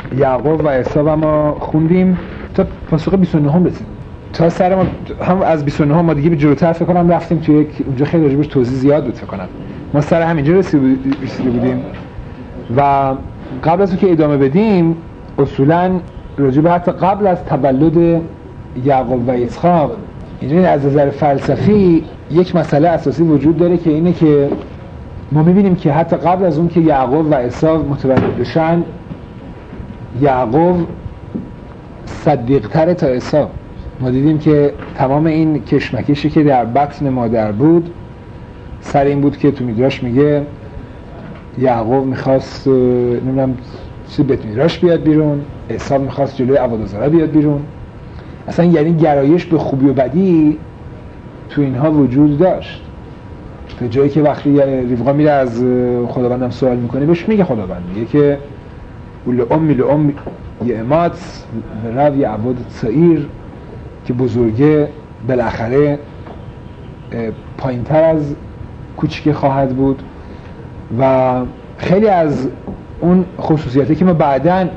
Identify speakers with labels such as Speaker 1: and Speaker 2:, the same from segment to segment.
Speaker 1: یعقوب و عیسی ما خوندیم تا پاسخ 29 رسیدیم. تا سر ما هم از 29 ما دیگه به جلوتر فکر کنم رفتیم توی اونجا خیلی راجبش توضیح زیاد بود فکر کنم. ما سر همینجا رسیده بودیم و قبل از اینکه ادامه بدیم اصولاً راجب حتی قبل از تولد یعقوب و اسحاق اینجا از نظر فلسفی یک مسئله اساسی وجود داره که اینه که ما می‌بینیم که حتی قبل از اون که یعقوب و عیسی متولد بشن یعقوب صدیق‌تره تا عیسی. ما دیدیم که تمام این کشمکشی که در بطن مادر بود سر این بود که تو میدراش میگه یعقوب میخواست نمیدونم چیز بیت میدراش بیاد بیرون، عیسی میخواست جلوی عبادت‌گزارا بیاد بیرون. اصلا یعنی گرایش به خوبی و بدی تو اینها وجود داشت تا جایی که وقتی رفقا میره از خداوندم سوال میکنه بهش میگه خداوند میگه که لأم یعمات رو یعبد صغیر که بزرگه بالاخره پایینتر از کوچیک خواهد بود و خیلی از اون خصوصیاتی که ما بعداً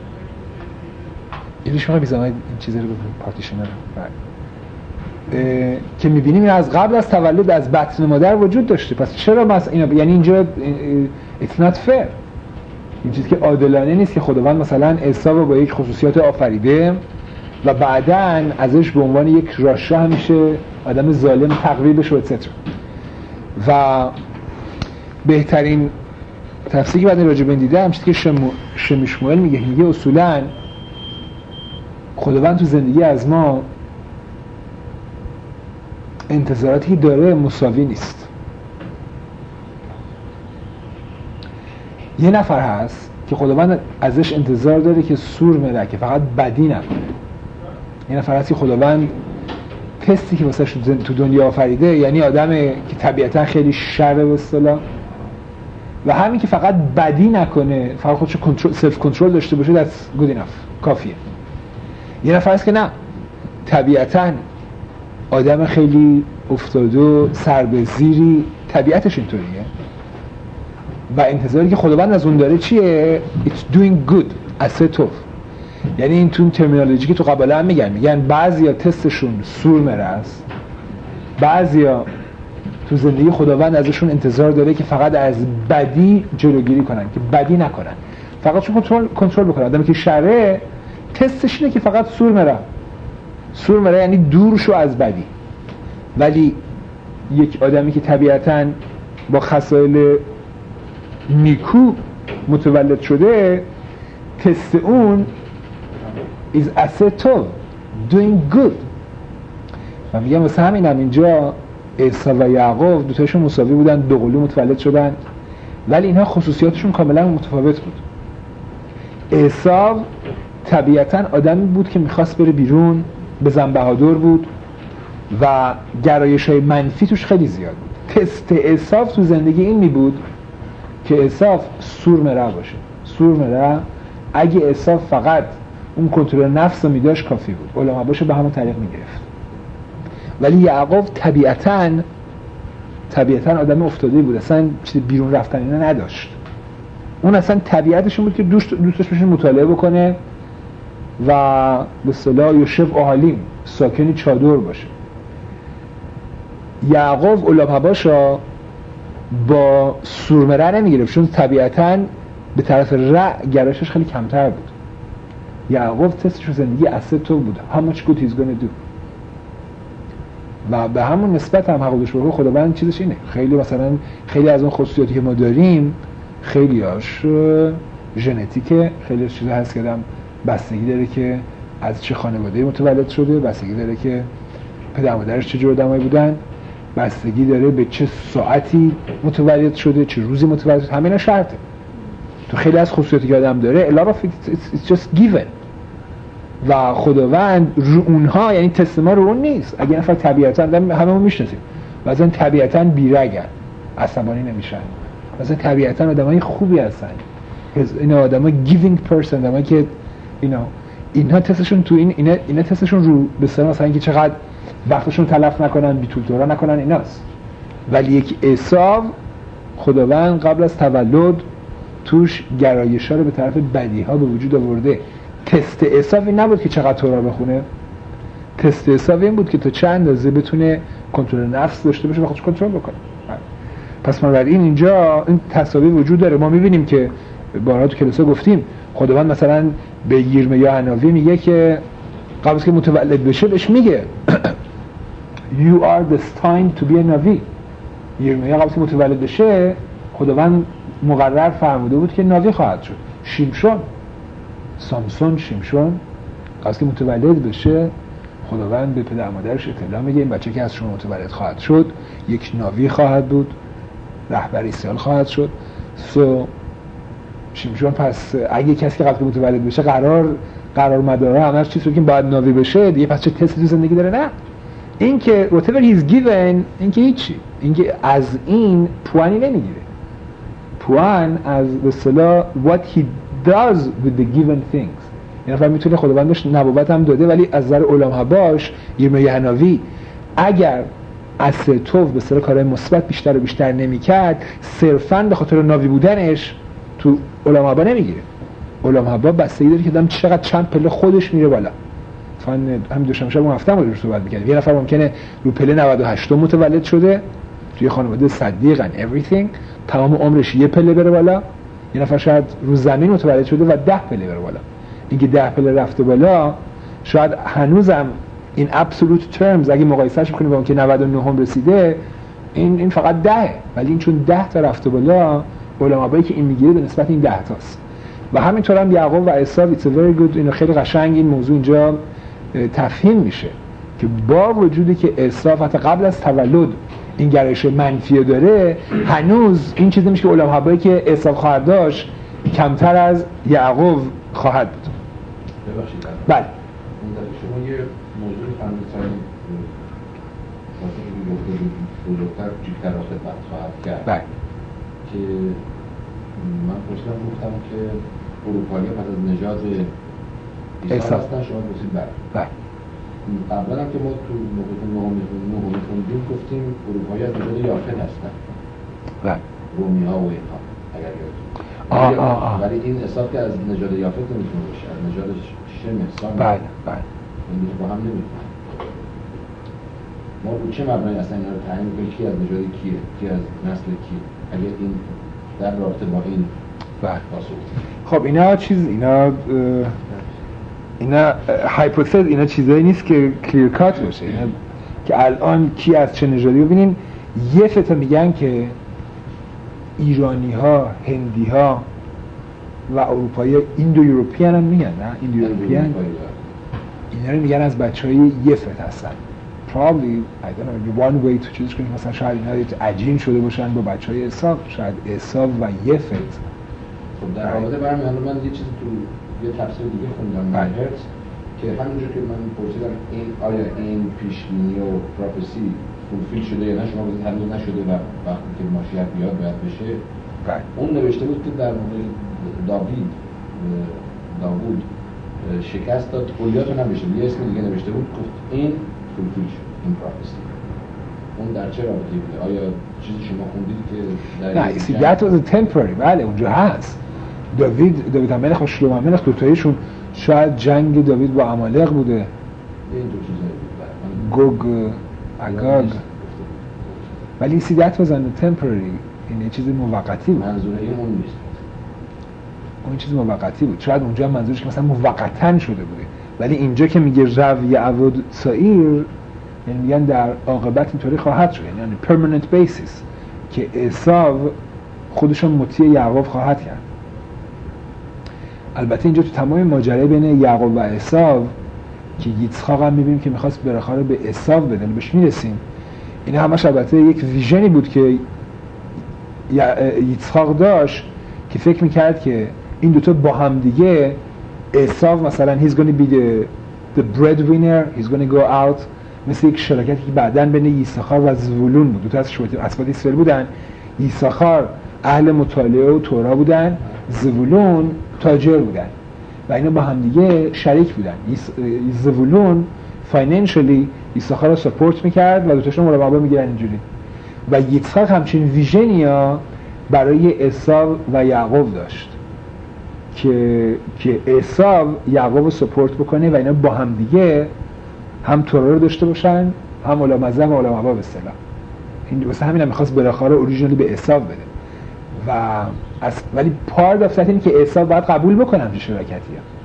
Speaker 1: اینو شما بیزامه این چیزی رو به پارتیشنر که میبینیم این از قبل از تولد از بطن مادر وجود داشته. پس چرا مثلا یعنی اینجا it's not fair، این چیزی که عادلانه نیست که خداوند مثلا عیسی رو با یک خصوصیات آفریده و بعداً ازش به عنوان یک راشا همیشه آدم ظالم تقویل بشه اتسترا. و بهترین تفسیری که بعد راجع به این دیدم چیزی که شمیشموئل میگه اصولاً خداوند تو زندگی از ما انتظاراتی داره مساوی نیست. یه نفر هست که خداوند ازش انتظار داره که سور مره، که فقط بدی نکنه. یه نفر هست که خداوند تستی که واسه تو دنیا آفریده یعنی آدمه که طبیعتا خیلی شره به اصطلاح و همین که فقط بدی نکنه، فقط خودش سلف کنترل داشته باشه that's good enough، کافیه. یه نفر هست که نه، طبیعتاً آدم خیلی افتاده و سر به زیری، طبیعتش اینطوریه و انتظاری که خداوند از اون داره چیه؟ It's doing good، اسه یعنی این تو ترمینولوژی که تو قباله هم میگن بعضیا تستشون سور مره است، بعضیا تو زندگی خداوند ازشون انتظار داره که فقط از بدی جلوگیری کنن، که بدی نکنن، فقط چون کنترل بکنن. آدمی که شره تستش اینه که فقط سور مره یعنی دور شو از بدی. ولی یک آدمی که طبیعتاً با خصایل نیکو متولد شده تست اون is asset doing good. و میگم واسه همینم اینجا عیسی و یعقوب دوتاشون مساوی بودن، دو قلو متولد شدن ولی اینها خصوصیاتشون کاملا متفاوت بود. عیسی طبیعتاً آدمی بود که میخواست بره بیرون، بزن بهادر بود و گرایش‌های منفی توش خیلی زیاد بود. تست عیسی تو زندگی این می بود که عیسی سور مره باشه. سور مره اگه عیسی فقط اون کنترل نفس رو میداشت کافی بود، علما باشه به همون طریق میگرفت. ولی یعقوب طبیعتاً آدم افتاده بود، اصلا چیز بیرون رفتن اینا نداشت. اون اصلا طبیعتش بود که دوستش بشه مطالعه بکنه و به اصطلاح یوشف اهالیم، ساکنی چادر باشه. یعقوب اولابه‌باشا با سورمره نمیگرفت چون طبیعتاً به طرف گرایشش خیلی کمتر بود. یعقوب تستش رو زندگی اسه تو بود، how much good he's gonna do. و به همون نسبت هم حقوقش بگو خداوند چیزش اینه. خیلی از اون خصوصیاتی که ما داریم خیلیاش ژنتیکه، خیلی چیزا هست که آدم بستگی داره که از چه خانواده‌ای متولد شده، بستگی داره که پدر مادرش چه جور آدمایی بودن، بستگی داره به چه ساعتی متولد شده، چه روزی متولد شده، همینا شرطه. تو خیلی از خصوصیاتی که آدم داره a lot of it's just given و خداوند رو اونها، یعنی تست ما رو اون نیست. اگه نفر طبیعتاً هممون میشناسیم بعضن طبیعتاً بیرگن، عصبانی نمیشن، مثلا طبیعتاً آدمای خوبی هستن، اینا آدمای giving person، آدمایی که اینا تستشون تو اینا تستشون رو به اصطلاح مثلا که چقدر وقتشون تلف نکنن، بی‌تولتورا نکنن، ایناست. ولی یک عیسی خداوند قبل از تولد توش گرایش‌ها رو به طرف بدی‌ها به وجود آورده. تست عصا این نبود که چقدر تورا بخونه، تست عصا این بود که تا چه اندازه بتونه کنترل نفس داشته باشه و خودش کنترل بکنه. پس بنابراین اینجا این تساوی وجود داره. ما می‌بینیم که بارها تو کلاس‌ها گفتیم خداوند مثلا به یرمیا حناوی میگه که قبل از که متولد بشه بهش میگه You are destined to be a نبی. یرمیا قبل از که متولد بشه خداوند مقرر فرموده بود که نبی خواهد شد. شمشون قبل از که متولد بشه خداوند به پدر مادرش اطلاع میگه این بچه که از شما متولد خواهد شد یک نبی خواهد بود، رهبر اسرائیل خواهد شد. شمشون پس اگه کسی که قبل که متولد بشه قرار مداره همش چیزی که باید نبی بشه دیگه، پس چه تستی تو زندگی داره؟ نه، این که whatever he's given این که هیچی، این که از این پوانی نمیگیره. پوان از به اصطلاح what he does with the given things. یعنی فرق میتونه خداوندش نبوت هم داده ولی از نظر علما باش یرمیا حناوی اگر اصل توف به اصطلاح کارهای مثبت بیشتر و بیشتر نمیکرد صرفاً به خاطر نبی بودنش تو علما با نمیگیره. علما با بستگی داره که آدم چقدر چند پله خودش میره بالا. همین دوشنبه شب اون هفته ما روش صحبت می‌کردیم. یه نفر ممکنه رو پله 98 متولد شده توی خانواده صدیق and everything تمام عمرش یه پله بره بالا. یه نفر شاید رو زمین متولد شده و 10 پله بره بالا. اینکه 10 پله رفته بالا شاید هنوزم این absolute terms اگه مقایسهش بکنیم با اون که 99 هم رسیده این فقط 10، ولی این چون 10 تا رفته بالا علماء که این میگیره به نسبت این 10 تاست. و همینطور هم یعقوب و عیسی it's a very good اینو خیلی قشنگ این موضوع اینجا تفهیم میشه که با وجودی که عیسی حتی قبل از تولد این گرایش منفی داره هنوز این چیزی میشه که علماء که عیسی خواهد داشت کمتر از یعقوب خواهد بود.
Speaker 2: ببخشید
Speaker 1: بله
Speaker 2: شما یه موضوع فرمودید واسه این بزرگتر جیبتر را خدمت خواهد کرد
Speaker 1: بله
Speaker 2: که من پرسیدم گفتم که اروپایی پس از نژاد عیسی هستن، شما گفتید
Speaker 1: بله.
Speaker 2: اولا که ما تو نهم خوندیم گفتیم اروپایی از نژاد یافت هستن،
Speaker 1: بله
Speaker 2: رومی ها و اینها اگر یادتون، ولی این حساب که از نژاد یافت نمیتونه باشه، از نژاد شم احسان.
Speaker 1: بله بله
Speaker 2: این با هم نمیتونه. ما رو چه مبنایی اصلا اینا رو تعیین می‌کنیم کی از نژاد کیه، کی از نسل کیه، اگر این در رابطه با این پاسخ.
Speaker 1: خب اینا هایپوتز، اینا چیزایی نیست که کلیر کات باشه. اینا که الان کی از چه نژادی ببینین یه فتا میگن که ایرانی ها، هندی ها و اروپایی ایندو یوروپیان هم میگن، نه ایندو یوروپیان اینا رو میگن از بچهای یه فت هستن. probably I don't know one way to چیزش کنیم مثلا شاید اینا عجین شده باشن با بچهای عیسی، شاید عیسی و یه فت.
Speaker 2: خب در رابطه برمیاد من یه چیزی تو یه تفسیر دیگه خوندم هرتز که همونجور که من پرسیدم این آیا این پیشبینی و پروفسی فولفیل شده یا نه، شما گفتید هنوز نشده و وقتی که ماشیت بیاد باید بشه. اون نوشته بود که در مورد داوود شکست داد گلیات رو نمیشه، یه اسم دیگه نوشته بود گفت این فولفیل شد این پروفسی. اون در چه رابطه بوده؟ آیا چیزی شما خوندید که در
Speaker 1: that was a temporary؟ بله اونجا هست. داوید هملخ و شلوم هملخ دوتایشون شاید جنگ داوید با عمالق بوده،
Speaker 2: این دو چیزایی بود،
Speaker 1: گوگ اگاگ، ولی that was a temporary، این چیز موقتی بود.
Speaker 2: منظور اون نیست،
Speaker 1: اون چیز موقتی بود. شاید اونجا منظورش که مثلا موقتاً شده بوده، ولی اینجا که میگه رو یعود سایر یعنی میگن در عاقبت اینطوری خواهد شد، یعنی permanent basis که عیسی خودشون مطیع یعقوب خواهد کرد. البته اینجا تو تمام ماجرای بین یعقوب و عیسی که ییtzchak هم میبینیم که میخواست برخا رو به عیسی بده، بهش میرسیم. این همش البته یک ویژنی بود که ییtzchak داشت که فکر میکرد که این دوتا با هم دیگه عیسی مثلا he's going to be the breadwinner, he's going to go out، مثل یک شراکتی که بعداً بین ییساخار و زبولون بود. دوتا از اسباط اسرائیل بودن، ییساخار اهل مطالعه و تورا بودن، زبولون تاجر بودن و اینا با هم دیگه شریک بودن. زبولون فاینانشلی ییساخار رو سپورت میکرد و دوتاشون مربع میگیرن اینجوری. و ییtzchak همچین ویژنیا برای عیسی و یعقوب داشت که عیسی یعقوب رو سپورت بکنه و اینا با هم دیگه هم تورا رو داشته باشن، هم علامزه و علامه به اصطلاح. این واسه همین هم می‌خواست بالاخره اوریجینالی به عیسی بده و ولی پارت اف اینه که عیسی باید قبول بکنه همچین شراکتیه.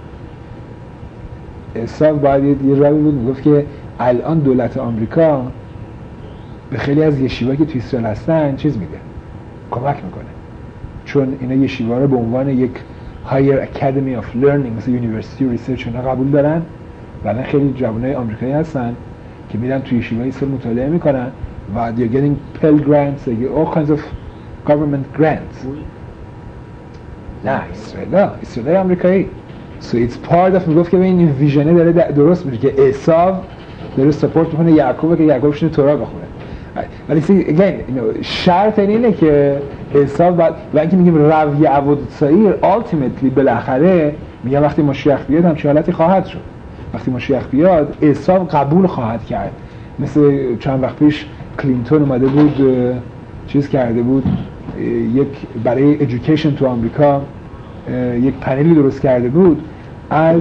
Speaker 1: عیسی باید یه راهی بود میگفت که الان دولت آمریکا به خیلی از یشیوا که توی اسرائیل هستن چیز میده، کمک میکنه، چون اینا یشیوا رو به عنوان یک هایر اکادمی آف لرنینگ مثل یونیورسیتی و ریسرچ اینا قبول دارن و الان خیلی جوانای آمریکایی هستن که میرن توی یشیوا اسرائیل مطالعه میکنن و they're getting Pell grants, they get all kinds of government grants. نه اسرائیل آمریکایی. So it's part of میگفت که این ویژنه داره درست میشه که عیسی داره سپورت میکنه یعقوب که یعقوب شونه تورا بخونه. ولی شرط اینه که عیسی بعد و اینکه میگیم روی عبود سایر ultimately بالاخره میگم وقتی مشیخ بیاد هم چه حالتی خواهد شد. وقتی مشیخ بیاد عیسی قبول خواهد کرد. مثل چند وقت پیش کلینتون اومده بود چیز کرده بود، یک برای ایژوکیشن تو آمریکا یک پنلی درست کرده بود از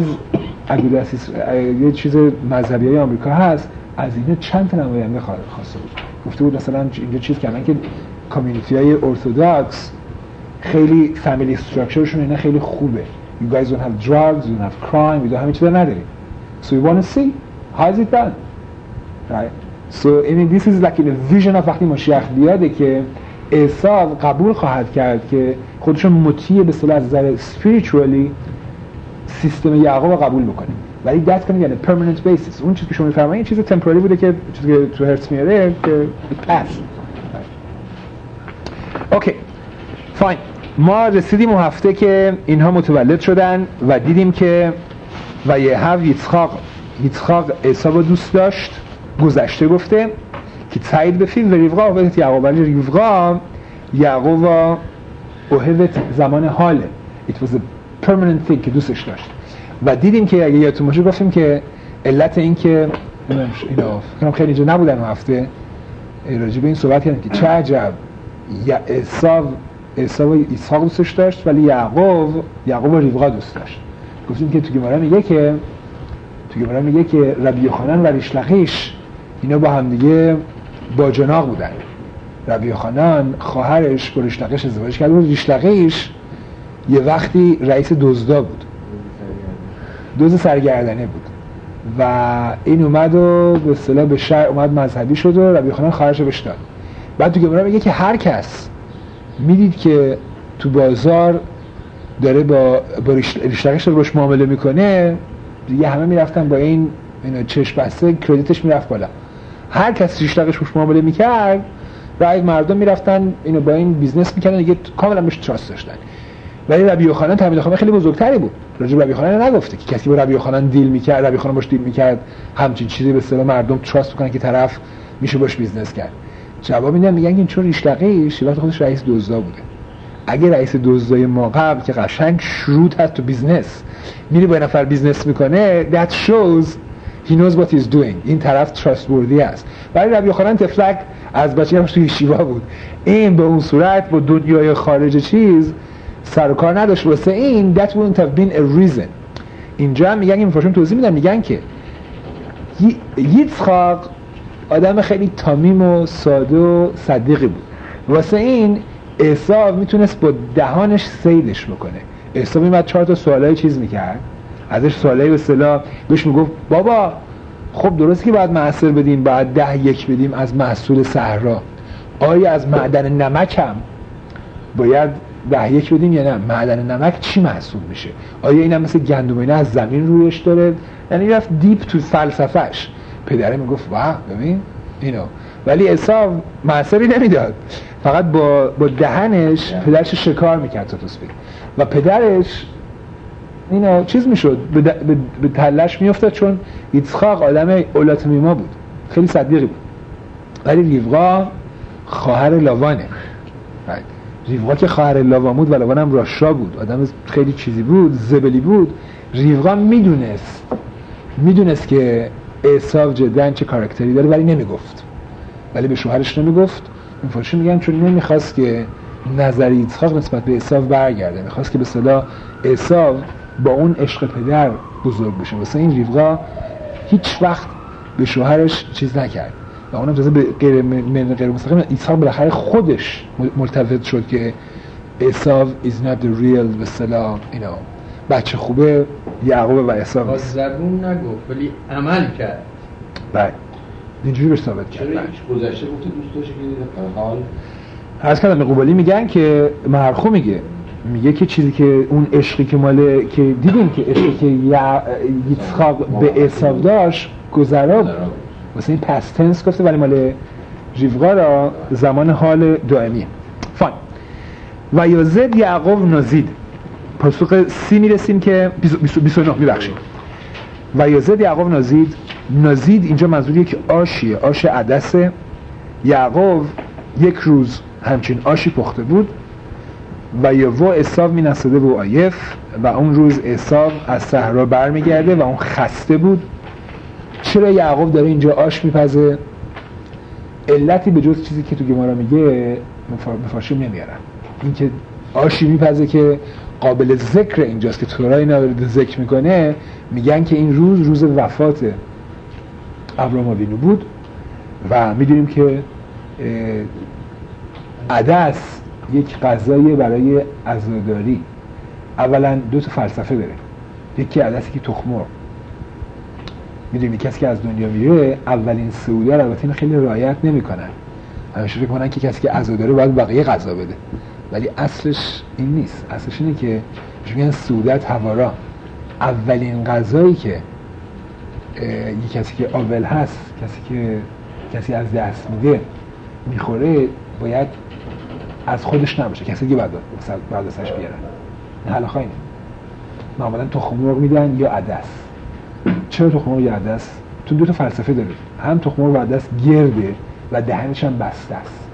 Speaker 1: یه چیز مذهبیای آمریکا هست، از اینه چند تا نماینده خواسته بود. گفته بود مثلا اینجا چیز کردن که کامیونیتی های ارتودکس خیلی فامیلی استراکچرشون اینا خیلی خوبه. You guys don't have drugs, you don't have crime, you don't همین چیزا ندارید. So we want to see how is it done, right? So I mean this is like in a vision of وقتی مشیخ بیاده که عیسی قبول خواهد کرد که خودشون مطیع به اصطلاح از نظر spiritually سیستم یعقوب قبول بکنه، ولی that's کنه یعنی permanent basis. اون چیزی که شما می‌فرمایید چیز temporary بوده که چیزی که تو هرتز میاره که pass. اوکی فاین. ما رسیدیم اون هفته که اینها متولد شدن و دیدیم که و یهو یצחק عیسی رو دوست داشت، گذشته گفته که تایید بفیم و ریوقا اوهبت یعقوب، ولی ریوقا یعقوب اوهبت زمان حاله. It was a permanent thing که دوستش داشت و دیدیم که اگه یادتون باشه گفتیم که علت این که اینا خیلی اینجا نبودن اون هفته راجع به این صحبت کردیم که چه عجب عیسی و اسحاق دوستش داشت ولی یعقوب و ریوقا دوست داشت. گفتیم که تو گمارا میگه که ربی یوحنان و ریش لقیش اینا با هم دیگه باجناق بودن. ربی یوحنان خواهرش با ریش لقیش ازدواج کرد و ریش لقیش یه وقتی رئیس دزدا بود، دزد سرگردنه بود و این اومد و به اصطلاح به شرع اومد مذهبی شد و ربی یوحنان خواهرش رو بهش داد. بعد تو گمارا میگه که هر کس میدید که تو بازار داره با ریش لقیش روش معامله میکنه دیگه همه میرفتن با این چشم بسته کردیتش میرفت بالا. هر کس ریش لقیش روش معامله میکرد رای مردم میرفتن اینو با این بیزنس میکردن دیگه کاملا بهش تراست داشتن. ولی ربی یوحنان تلمید خامه خیلی بزرگتری بود. راجع به ربی یوحنان نگفته که کسی با ربی یوحنان دیل میکرد، ربی یوحنان باش دیل میکرد همچین چیزی به اصطلاح مردم تراست بکنن که طرف میشه باش بیزنس کرد. جواب میدن میگن این چون ریش لقیش وقتی خودش رئیس دزدا بوده. اگه رئیس دزدای ما قبل که قشنگ شروط هست تو بیزنس میری با نفر بیزنس میکنه that shows he knows what he's doing. این طرف trustworthy است. ولی ربی یوحنان تفلک از بچگیش توی شیوا بود. این به اون صورت با دنیای خارج چیز سر و کار نداشت. واسه این that wouldn't have been a reason. اینجا هم میگن این فرشون توضیح میدن میگن که یצחק آدم خیلی تامیم و ساده و صدیقی بود. واسه این عیسی میتونست با دهانش سیدش بکنه. عیسی میمد 4 تا سوالای چیز میکرد ازش، سوالای به اصطلاح بهش میگفت بابا خب درسته که باید معصر بدیم، باید 10-1 بدیم از محصول صحرا، آیا از معدن نمک هم باید 10-1 بدیم یا نه؟ معدن نمک چی محسوب میشه؟ آیا این هم مثل گندم اینا از زمین رویش داره؟ یعنی رفت دیپ تو فلسفهش. پدره میگفت واه ببین اینو، ولی عیسی معصری نمیداد، فقط با دهنش پدرش شکار میکرد تو تصویر و پدرش اینو چیز میشد به تلش میافتاد چون یצחק آدم اولاتمیما بود، خیلی صدیقی بود. ولی ریوقا خواهر لاوانه. ریوقا که خواهر لاوان بود و لاوان هم راشا بود، آدم خیلی چیزی بود، زبلی بود. ریوقا میدونست که عیسی جدا چه کاراکتری داره ولی نمیگفت، ولی به شوهرش نمیگفت. این فارسی میگن چون نمیخواست که نظر ایسحاق نسبت به عیسی برگرده. میخواست که به اصطلاح عیسی با اون عشق پدر بزرگ بشه. واسه این ربقا هیچ وقت به شوهرش چیز نکرد و اونم جزء به غیر مستقیم ایسحاق بالاخره خودش ملتفت شد که عیسی is not the real به اصطلاح بچه خوبه یعقوب و عیسی
Speaker 3: نیست. زبون نگفت ولی عمل کرد.
Speaker 1: بله اینجوری بهش ثابت کرد.
Speaker 2: چرا هیچ گذشته گفته دوست داشته که حال
Speaker 1: عرض کردم قبالی میگن که مرخو میگه که چیزی که اون عشقی که مال که دیدیم که عشقی که ایسحاق به عیسی داشت گذرا واسه این پست تنس گفته ولی مال ربقا را زمان حال دائمیه. فاین. و یازد یعقوب نازید پاسخ 30 میرسیم که 29 میبخشید. و یازد یعقوب نازید اینجا منظوریه که آشیه، آش عدسه. یعقوب یک روز همچین آشی پخته بود و یوو عیسی می نسده و آیف و اون روز عیسی از صحرا برمیگرده و اون خسته بود. چرا یعقوب داره اینجا آش میپزه؟ علتی به جز چیزی که تو گمارا میگه مفارشیم نمیارن. این که آشی میپزه که قابل ذکر اینجاست که تورا اینا رو ذکر میکنه، میگن که این روز وفات ابراهیم آوینو بود و میدونیم که عدس یک غذایی برای عزاداری. اولا دو تا فلسفه داره. یکی عدسی که تخم‌مرغ، میدونیم کسی که از دنیا میره اولین سعوده رو البته این خیلی رعایت نمیکنن، همیشه فکر کنن که کسی که عزاداره باید بقیه غذا بده، ولی اصلش این نیست. اصلش اینه که میگن سعودت هوارا، اولین غذایی که یک کسی که آول هست، کسی از دست میده میخوره باید از خودش نباشه، کسی که بعد ازش بیارن. این حلاخا اینه. معمولا تخم مرغ میدن یا عدس. چرا تخم مرغ یا عدس؟ تو دو تا فلسفه داره. هم تخم مرغ و عدس گرده و دهنش هم بسته است،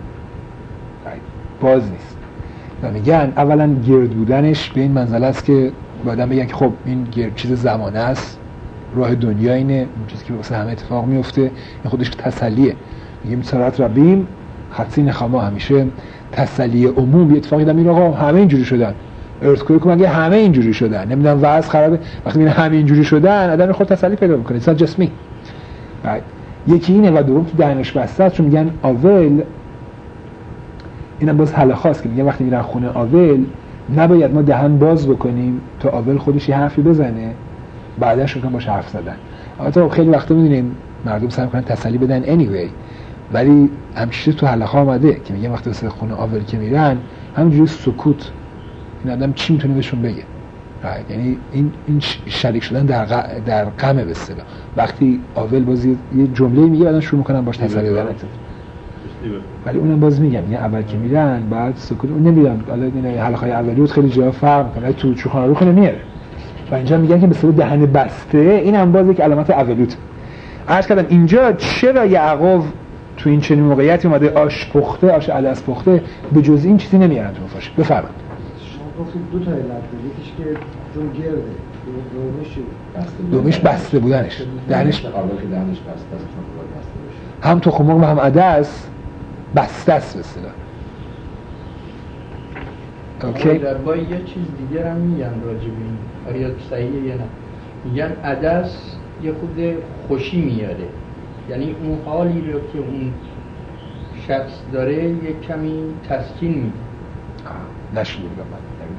Speaker 1: باز نیست. و میگن اولا گرد بودنش به این منزله است که بعدم بگن که خب این چیز زمانه است، راه دنیا اینه، این چیزی که واسه همه اتفاق میفته، این خودش تسلیه. میگیم سرات ربیم خطی نخما، همیشه تسلی عموم. یه اتفاقی دارم این آقا همه اینجوری شدن، ارتکویک مگه همه اینجوری شدن، نمیدونم وضع خرابه، وقتی میبینه همه اینجوری شدن آدم خود تسلی پیدا میکنه. It's not just me. یکی اینه و دوم تو دهنش بسته است، چون میگن آول، اینم باز حل خاص که میگن وقتی میرن خونه آول نباید ما دهن باز بکنیم تا آول خودش یه حرفی بزنه بعدش شروع کنن باش حرف زدن. البته خیلی وقتا میدونیم مردم سعی میکنن تسلی بدن anyway، ولی همیشه تو حلقه آمده که میگن وقتی واسه خونه آول که میرن همینجوری سکوت، این آدم چی میتونه بهشون بگه؟ یعنی این شریک شدن در غم به اصطلاح. وقتی آول باز یه جمله میگه بعدن شروع میکنن باش تسلی دادن، ولی اونم باز میگم یعنی اول که میرن بعد سکوت. اون نمیدونم حالا این حلقه‌های اولیوت خیلی جا فرق میکنه، تو چوخانه رو نمیاره و اینجا میگن که به صورت دهن بسته، این هم باز یک علامت اولیوت. عرض کردم اینجا چرا یعقوب تو این چنین موقعیتی اومده آش پخته، آش عدس پخته، به جز این چیزی نمیارن تو مفاش. بفرمایید.
Speaker 4: شما گفتید دو تا علت داره، یکیش که چون گرده،
Speaker 1: دومیش بسته بودنش، دهنش
Speaker 2: قبل که دهنش بسته است، چون باید بسته باشه.
Speaker 1: هم تخم مرغ و هم عدس بسته است به اصطلاح. اوکی.
Speaker 3: در با یه چیز دیگه هم میگن راجع به این، آیا صحیحه یا نه؟ میگن عدس یه خود خوشی میاره، یعنی اون حالی رو که اون شخص داره یه کمی تسکین میده.
Speaker 1: نشنیدم من.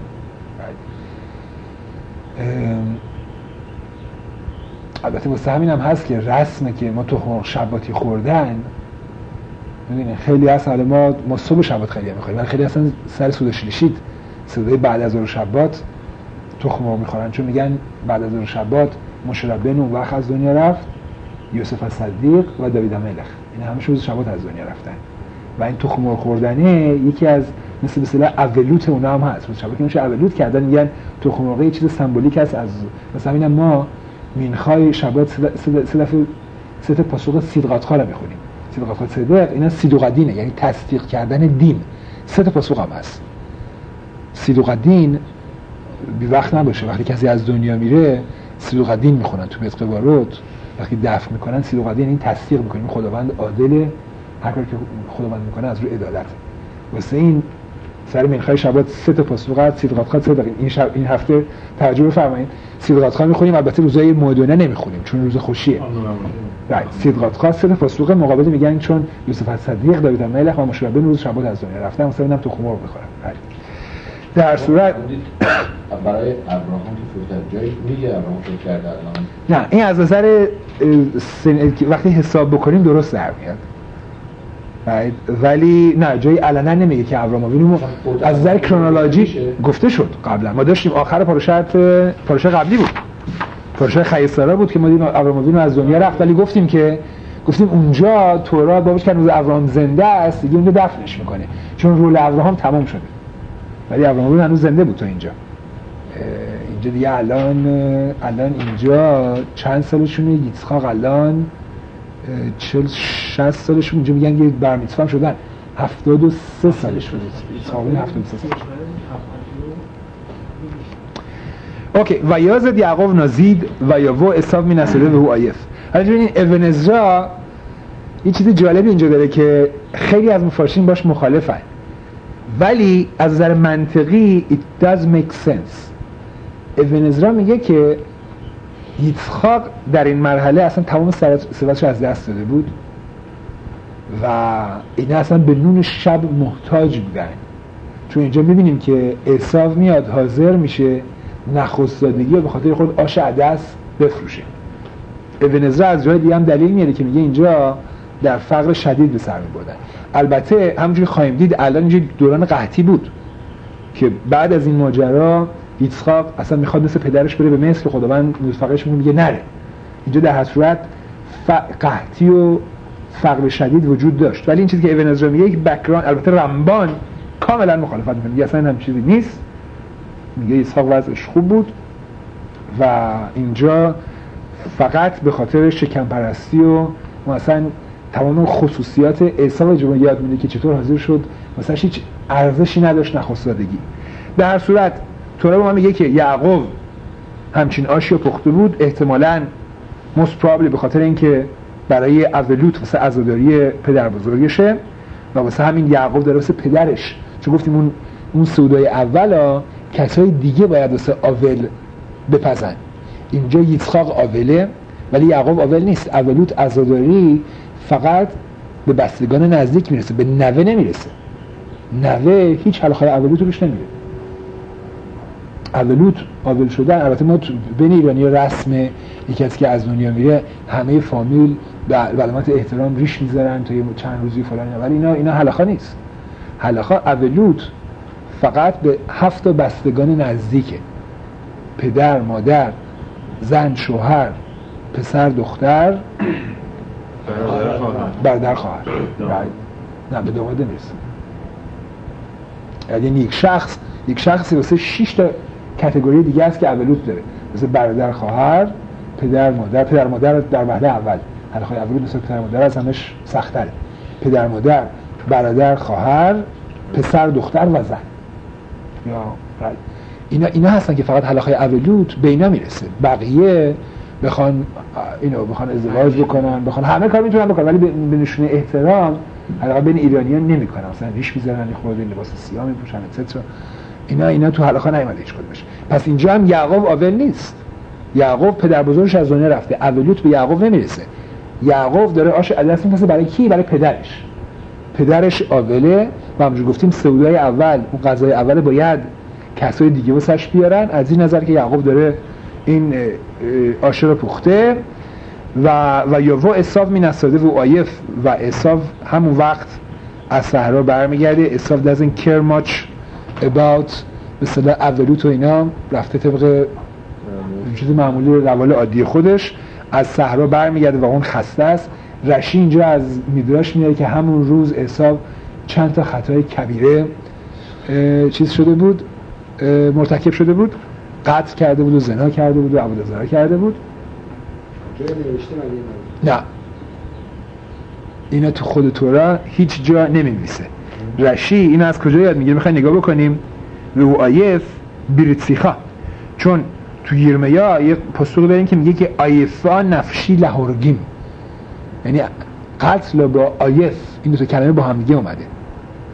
Speaker 1: البته واسه همین هم هست که رسمه که ما تخم مرغ شباتی خوردن، میدونین خیلی هست، حالا ما صبح شبات خیلی هم میخوریم، ولی خیلی هستن سر سوده شلیشید سوده بعد از ظهر شبات تخم مرغ میخورن، چون میگن بعد از ظهر شبات مشربن اون وقت از دنیا رفت، یوسف الصدیق و داوید الملک، این همه روز شبات از دنیا رفتن و این تخم مرغ خوردنه یکی از مثل به اصطلاح اولوت اونا هم هست. روز شبات که میشه اولوت کردن، میگن تخم مرغ یه چیز سمبولیک است. از مثلا اینا ما مینخای شبات سه تا پاسخ صدقات خاله میخونیم، صدقات صدق، اینا صدقدینه یعنی تصدیق کردن دین. سه تا پاسخ هم هست. صدقدین بی وقت نباشه، وقتی کسی از دنیا میره صدقدین میخونن تو بیت قبارات، وقتی دفن میکنن صدقدین این تصدیق میکنیم خداوند عادله، هر کاری که خداوند میکنه از روی عدالت. واسه این سر منخای شبات 3 تا پاسوق صدقات 3 دقیقه این هفته توجه بفرمایید صدقات میخونیم، البته روزای مودونه نمیخونیم چون روز خوشیه. صدقات 3 تا پاسوق مقابل میگن چون یوسف صدیق داوود الملک و مشربه روز شبات از دنیا رفتن، مثلا اینم تو خمار بخورن. در صورت
Speaker 2: برای ابراهام که فوت جایی میگه ابراهام فکر کرده الان
Speaker 1: نه، این از نظر وقتی حساب بکنیم درست در میاد، ولی نه جایی علنا نمیگه که ابراهام وینو از نظر کرونولوژی گفته شد. قبلا ما داشتیم آخر پاروشه قبلی بود، پاروشه خیسارا بود که ما دیدیم ابراهام وینو از دنیا رفت، ولی گفتیم اونجا تورات بابش که روز ابراهام زنده است دیگه اونجا دفنش میکنه چون رول ابراهام تمام شده، ولی ابراهام وینو هنوز زنده بود. تو اینجا دیگه الان اینجا چند سالشونه؟ ییtzchak الان 40-60 سالشون، اینجا میگن یه برمیتزوا هم شدن 73 سالش بود. ییtzchak 73 سالش. اوکی. و یازد یعقوب نازید و یاوو عیسو من نسله و هو آیف. حالا ببینید ابن عزرا یه چیز جالبی اینجا داره که خیلی از مفسرین باش مخالفن، ولی از نظر منطقی it does make sense. ابن عزرا میگه که ییtzchak در این مرحله اصلا تمام ثروتش از دست داده بود و اینا اصلا به نون شب محتاج بودن، چون اینجا میبینیم که عیسو میاد حاضر میشه نخستادگی و به خاطر خود آش عدس بفروشه. ابن عزرا از جای دیگه هم دلیل میاره که میگه اینجا در فقر شدید به سر میبردن. البته همونجوری خواهیم دید الان اینجا دوران قحطی بود که بعد از این ماجرا ییtzchak اصلا میخواد مثل پدرش بره به مصر که خداوند فقرش میگه نره. اینجا در هر صورت قحطی و فقر شدید وجود داشت، ولی این چیزی که ابن عزرا میگه یک بک‌گراند، البته رمبان کاملا مخالفت میکنه، میگه اصلا هم چیزی نیست، میگه ییtzchak وضعش خوب بود و اینجا فقط به خاطر شکم پرستی و مثلا تمام خصوصیات عیسی رو یاد میده که چطور حاضر شد مثلا هیچ ارزشی نداشت نخستادگی. در هر صورت تورات ما میگه که یعقوب همچین آشی رو پخته بود، احتمالاً most probably به خاطر اینکه برای اولوت واسه عزاداری پدر بزرگشه و واسه همین یعقوب داره واسه پدرش، چون گفتیم اون سودای اولا کسای دیگه باید واسه آول بپزن. اینجا ییtzchak آوله ولی یعقوب آول نیست. اولوت عزاداری فقط به بستگان نزدیک میرسه، به نوه نمیرسه. نوه هیچ حلقه اولوت روش نمیره. اولوت آول شدن، البته ما بین ایرانی رسم یکی از که از دنیا میره همه فامیل به علامت احترام ریش میذارن تا یه چند روزی فلان، ولی اینا حلقه نیست. حلقه اولوت فقط به 7 بستگان نزدیکه: پدر، مادر، زن، شوهر، پسر، دختر، برادر، خواهر. نه به داماد نمیرسه. یعنی یک شخصی واسه 6 تا کاتگوری دیگه است که اولوت داره، مثل برادر، خواهر، پدر، مادر در وهله اول. حلقه اولوت مثل پدر مادر از همش سخت‌تره. پدر، مادر، برادر، خواهر، پسر، دختر و زن. یا اینا هستن که فقط حلقه اولوت به اینا میرسه. بقیه بخوان ازدواج بکنن، بخوان همه کار میتونن بکنن، ولی به نشونه احترام حلقه بین ایرانیان نمیکنن. مثلا ریش میذارن، خورده لباس سیاه میپوشن etc. اینا تو حلقه نیومده هیچ کدومش. پس اینجا هم یعقوب آول نیست. یعقوب پدر بزرگش از دنیا رفته، اولوت به یعقوب نمیرسه. یعقوب داره آش عدس میپزه برای کی؟ برای پدرش آوله و همونجور گفتیم سودای اول، اون غذای اول باید کسای دیگه واسش بیارن. از این نظر که یعقوب داره این آشه رو پخته و یاوو عیسو من نسله و آیف و عیسو همون وقت از صحرا برمیگرده. عیسو doesn't care much about به اصطلاح اولوت و اینا، رفته طبق چیز معمولی روال عادی خودش، از صحرا برمیگرده و اون خسته است. رشی اینجا از میدراش میاره که همون روز عیسو چند تا خطای کبیره مرتکب شده بود، قتل کرده بود و زنا کرده بود و عبودازاری کرده بود. نه، اینا تو خود تورات هیچ جا نمی‌نویسه. رشی اینو از کجا یاد میگیره؟ میخواین نگاه بکنیم رو آیف بیرتسیخا، چون تو یرمیا یه پاسخ داریم که میگه که آیفا نفشی لهورگیم، یعنی قتل با آیف این دو تا کلمه با هم دیگه اومده.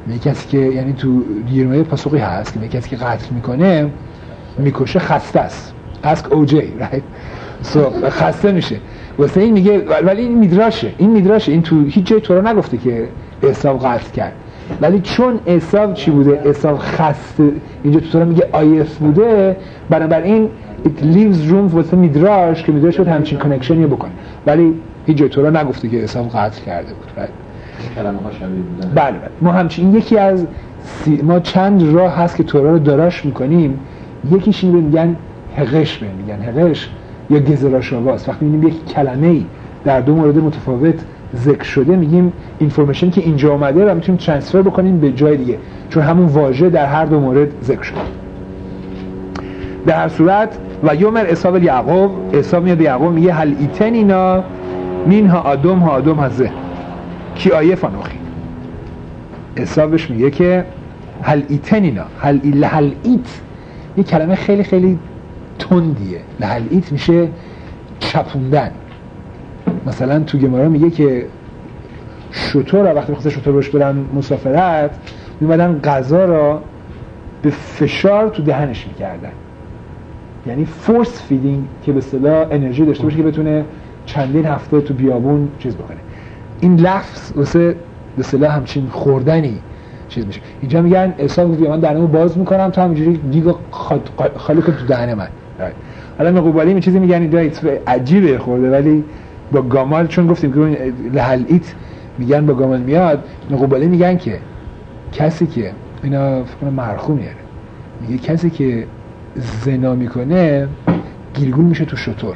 Speaker 1: میگه کسی که یعنی تو گیرمایه پاسخی هست که میگه کسی که قتل میکنه میکشه خسته است. ask OJ right so خسته میشه واسه این میگه ولی این میدراشه این تو هیچ جای تو رو نگفته که عیسی قتل کرد ولی چون عیسی چی بوده عیسی خسته اینجا تو رو میگه آیف بوده بنابراین it leaves room واسه میدراش که میدراش بود همچین کانکشنی بکنه ولی هیچ جای تو رو نگفته که عیسی قتل کرده بود right
Speaker 2: کلمه ها شبیه بودن
Speaker 1: بله ما همچین یکی از ما چند راه هست که تورا رو داراش میکنیم یکیش اینو میگن حقش میگن حقش یا گزراشاواس وقتی میبینیم یک کلمه‌ای در دو مورد متفاوت ذکر شده میگیم اینفورمیشن که اینجا اومده رو میتونیم ترانسفر بکنیم به جای دیگه چون همون واژه در هر دو مورد ذکر شده در هر صورت و یومر عیسی به یعقوب عیسی میاد به یعقوب میگه هل ایتنینا منها آدم هزه کی آیه فانوخی عیسی بهش میگه که هل ایتنینا هل ایت یه کلمه خیلی خیلی تندیه لهل ایت میشه چپوندن مثلا تو گمارا میگه که شطور وقتی میخواسته شطور باش برن مسافرت میمدن غذا را به فشار تو دهنش میکردن یعنی فورس فیدینگ که به اصطلاح انرژی داشته باشه که بتونه چندین هفته تو بیابون چیز بکنه این لفظ واسه به اصطلاح همچین خوردنی چیز میشه اینجا میگن عیسی گفت من دهنمو باز میکنم تا همینجوری دیگو خالی کن تو دهن من حالا مقوبالی این چیزی میگن اینجا عجیبه خورده ولی با گامال چون گفتیم که لهل ایت میگن با گامال میاد مقوبالی میگن که کسی که اینا فکر کنم مرخوم میاره میگه کسی که زنا میکنه گیرگون میشه تو شطور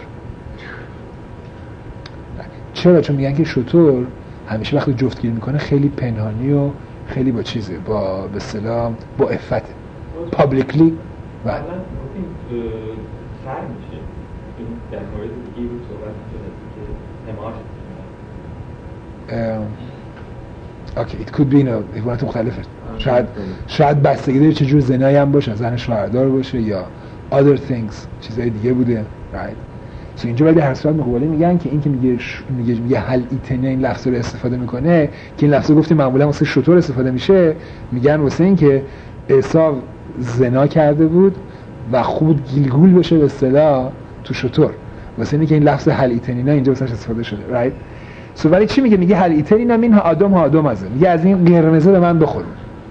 Speaker 1: چرا؟ چون میگن که شطور همیشه وقتی جفتگیر میکنه خیلی پنهانی و خیلی با چیزه با به اصطلاح با عفته پابلیکلی
Speaker 5: بله تر میشه این در مورد دیگه بود صحبت میشه که
Speaker 1: اوکی it could be اینا حیوانات مختلفه شاید بستگی داره چه جور زنایی هم باشه زن شوهردار باشه یا other things چیزای دیگه بوده right so اینجا ولی هر صورت مقابله میگن که این که میگه هل ایتنه این لفظ رو استفاده میکنه که این لفظ رو گفتیم معمولا واسه شطور استفاده میشه میگن واسه این که عیسی زنا کرده بود و خوب گیلگول بشه به اصطلاح تو شطور واسه اینکه این لفظ هل ایتنینا اینجا واسش استفاده شده right so ولی چی میگه هل ایتنینا منها آدم ازه میگه از این قرمزه به من بخور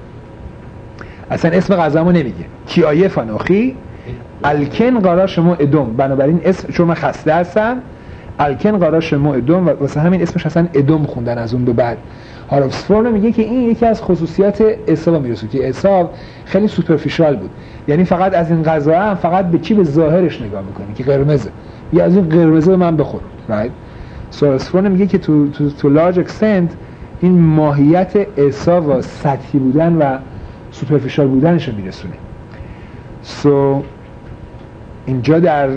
Speaker 1: اصلا اسم غذامو نمیگه کی آیه فانوخی الکن قرار شما ادم بنابراین اسم چون من خسته هستم الکن قرار شما ادم و واسه همین اسمش اصلا ادم خوندن از اون به بعد هاروفسفورن میگه که این یکی از خصوصیات عیسی میرسه که عیسی خیلی سوپرفیشال بود یعنی فقط از این غذا هم فقط به چی به ظاهرش نگاه میکنه که قرمزه یا از این قرمزه به من بخور right هاروفسفورن میگه که تو لارج اکستنت این ماهیت عیسی و سطحی بودن و سوپرفیشال بودنش رو میرسونه so اینجا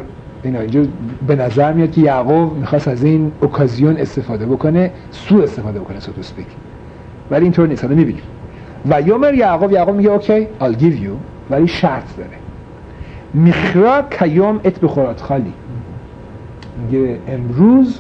Speaker 1: به نظر میاد که یعقوب میخواست از این اوکازیون استفاده بکنه سو استفاده بکنه so to speak ولی اینطور نیست حالا میبینیم و یومر یعقوب میگه اوکی I'll give you ولی شرط داره میخرا کیوم ات بخورات خالی میگه امروز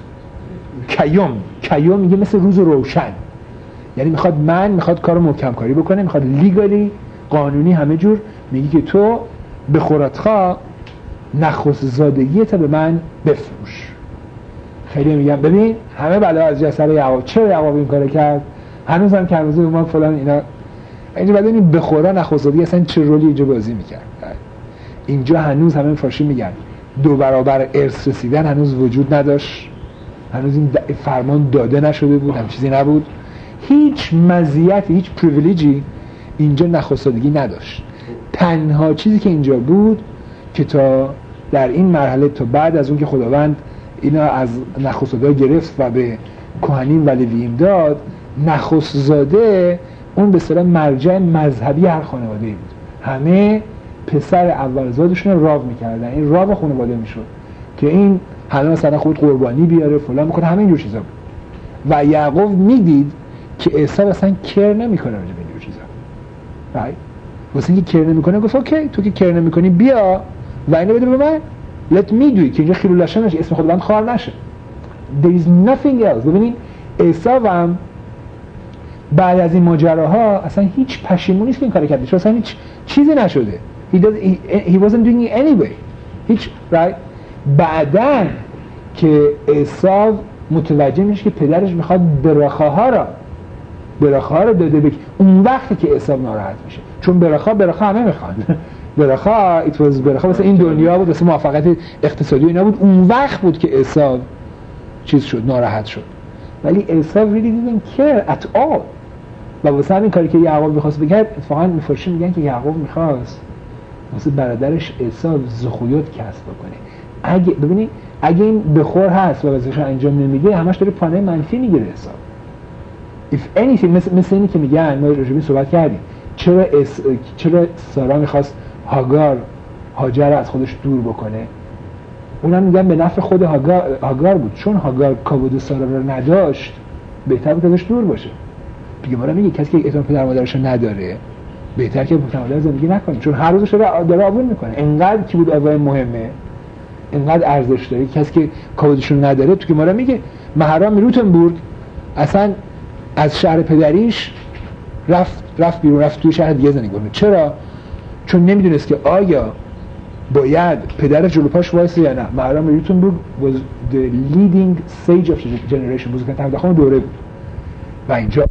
Speaker 1: کیوم میگه مثل روز روشن یعنی میخواد کارو محکم کاری بکنه میخواد لیگالی قانونی همه جور میگه که تو بخوراتخا نخست زادگیت به من بفروش خیلی میگم ببین همه بلا از جسر یعقوب چرا یعقوب این کارو کرد هنوز هم که هنوز به ما فلان اینا اینجا بعد این بخورا نخست زادگی اصلا چه رولی اینجا بازی میکرد اینجا هنوز همه فارسی میگن 2 برابر ارث رسیدن هنوز وجود نداشت هنوز این فرمان داده نشده بود هم چیزی نبود هیچ مزیتی هیچ پریویلیجی اینجا نخست زادگی نداشت تنها چیزی که اینجا بود که تا در این مرحله تا بعد از اون که خداوند اینا از نخست زاده گرفت و به کهنین و لوییم داد نخست زاده اون به اصطلاح مرجع مذهبی هر خانواده‌ای بود همه پسر اولزادشون رو راو می‌کردن این راو خانواده میشد که این حالا مثلا خود قربانی بیاره فلان می‌کنه همه اینجور چیزا بود و یعقوب میدید که عیسی اصلا کر نمی‌کنه راجع به اینجور چیزا right واسه اینکه کر نمی‌کنه گفت اوکی تو که کر نمی‌کنی بیا و اینو بده به من let me do it که اینجا خیلولشه نشه اسم خداوند خوار نشه there is nothing else ببینید عیسی هم بعد از این ماجراها اصلا هیچ پشیمونی نیست که این کارو کرده، چون اصلا هیچ چیزی نشده. he wasn't doing it anyway. هیچ right. بعدن که عیسی متوجه میشه که پدرش میخواد براخاها رو داده بک، اون وقتی که عیسی ناراحت میشه، چون براخا همه میخوان. براخا مثلا این دنیا بود، مثلا موفقیت اقتصادی اینا بود، اون وقت بود که عیسی چیز شد، ناراحت شد. ولی عیسی really didn't care at all. و واسه همین کاری که یعقوب میخواست بگه، اتفاقا مفسرین میگن که یعقوب میخواست واسه برادرش عیسی زخویت کسب بکنه. اگه این بخور هست و واسهش انجام نمیده، همش داره پانه منفی میگیره عیسی. if anything مثل اینی که میگن، ما راجع به صحبت کردیم، چرا سارا میخواست هاجر رو از خودش دور بکنه؟ اونم میگن به نفع خود هاگار بود، چون هاگار کابود سارا رو نداشت، بهتر بود ازش دور باشه. دیگه ما میگه کسی که احترام پدر مادرش نداره، بهتر که با پدر مادر زندگی نکنه، چون هر روزش داره آبون میکنه. انقدر کی بود آقای مهمه، انقدر ارزش داره. کسی که کابودشون نداره، تو که ما میگه مهرام روتنبورگ اصلا از شهر پدریش رفت بیرون، رفت توی شهر دیگه زندگی کنه. چرا؟ چون نمیدونست که آیا باید پدرش جلو پاش وایسه یا نه. مهرام روتنبورگ was the leading sage of the generation، بزرگترین تبدخان دوره بود. و اینجا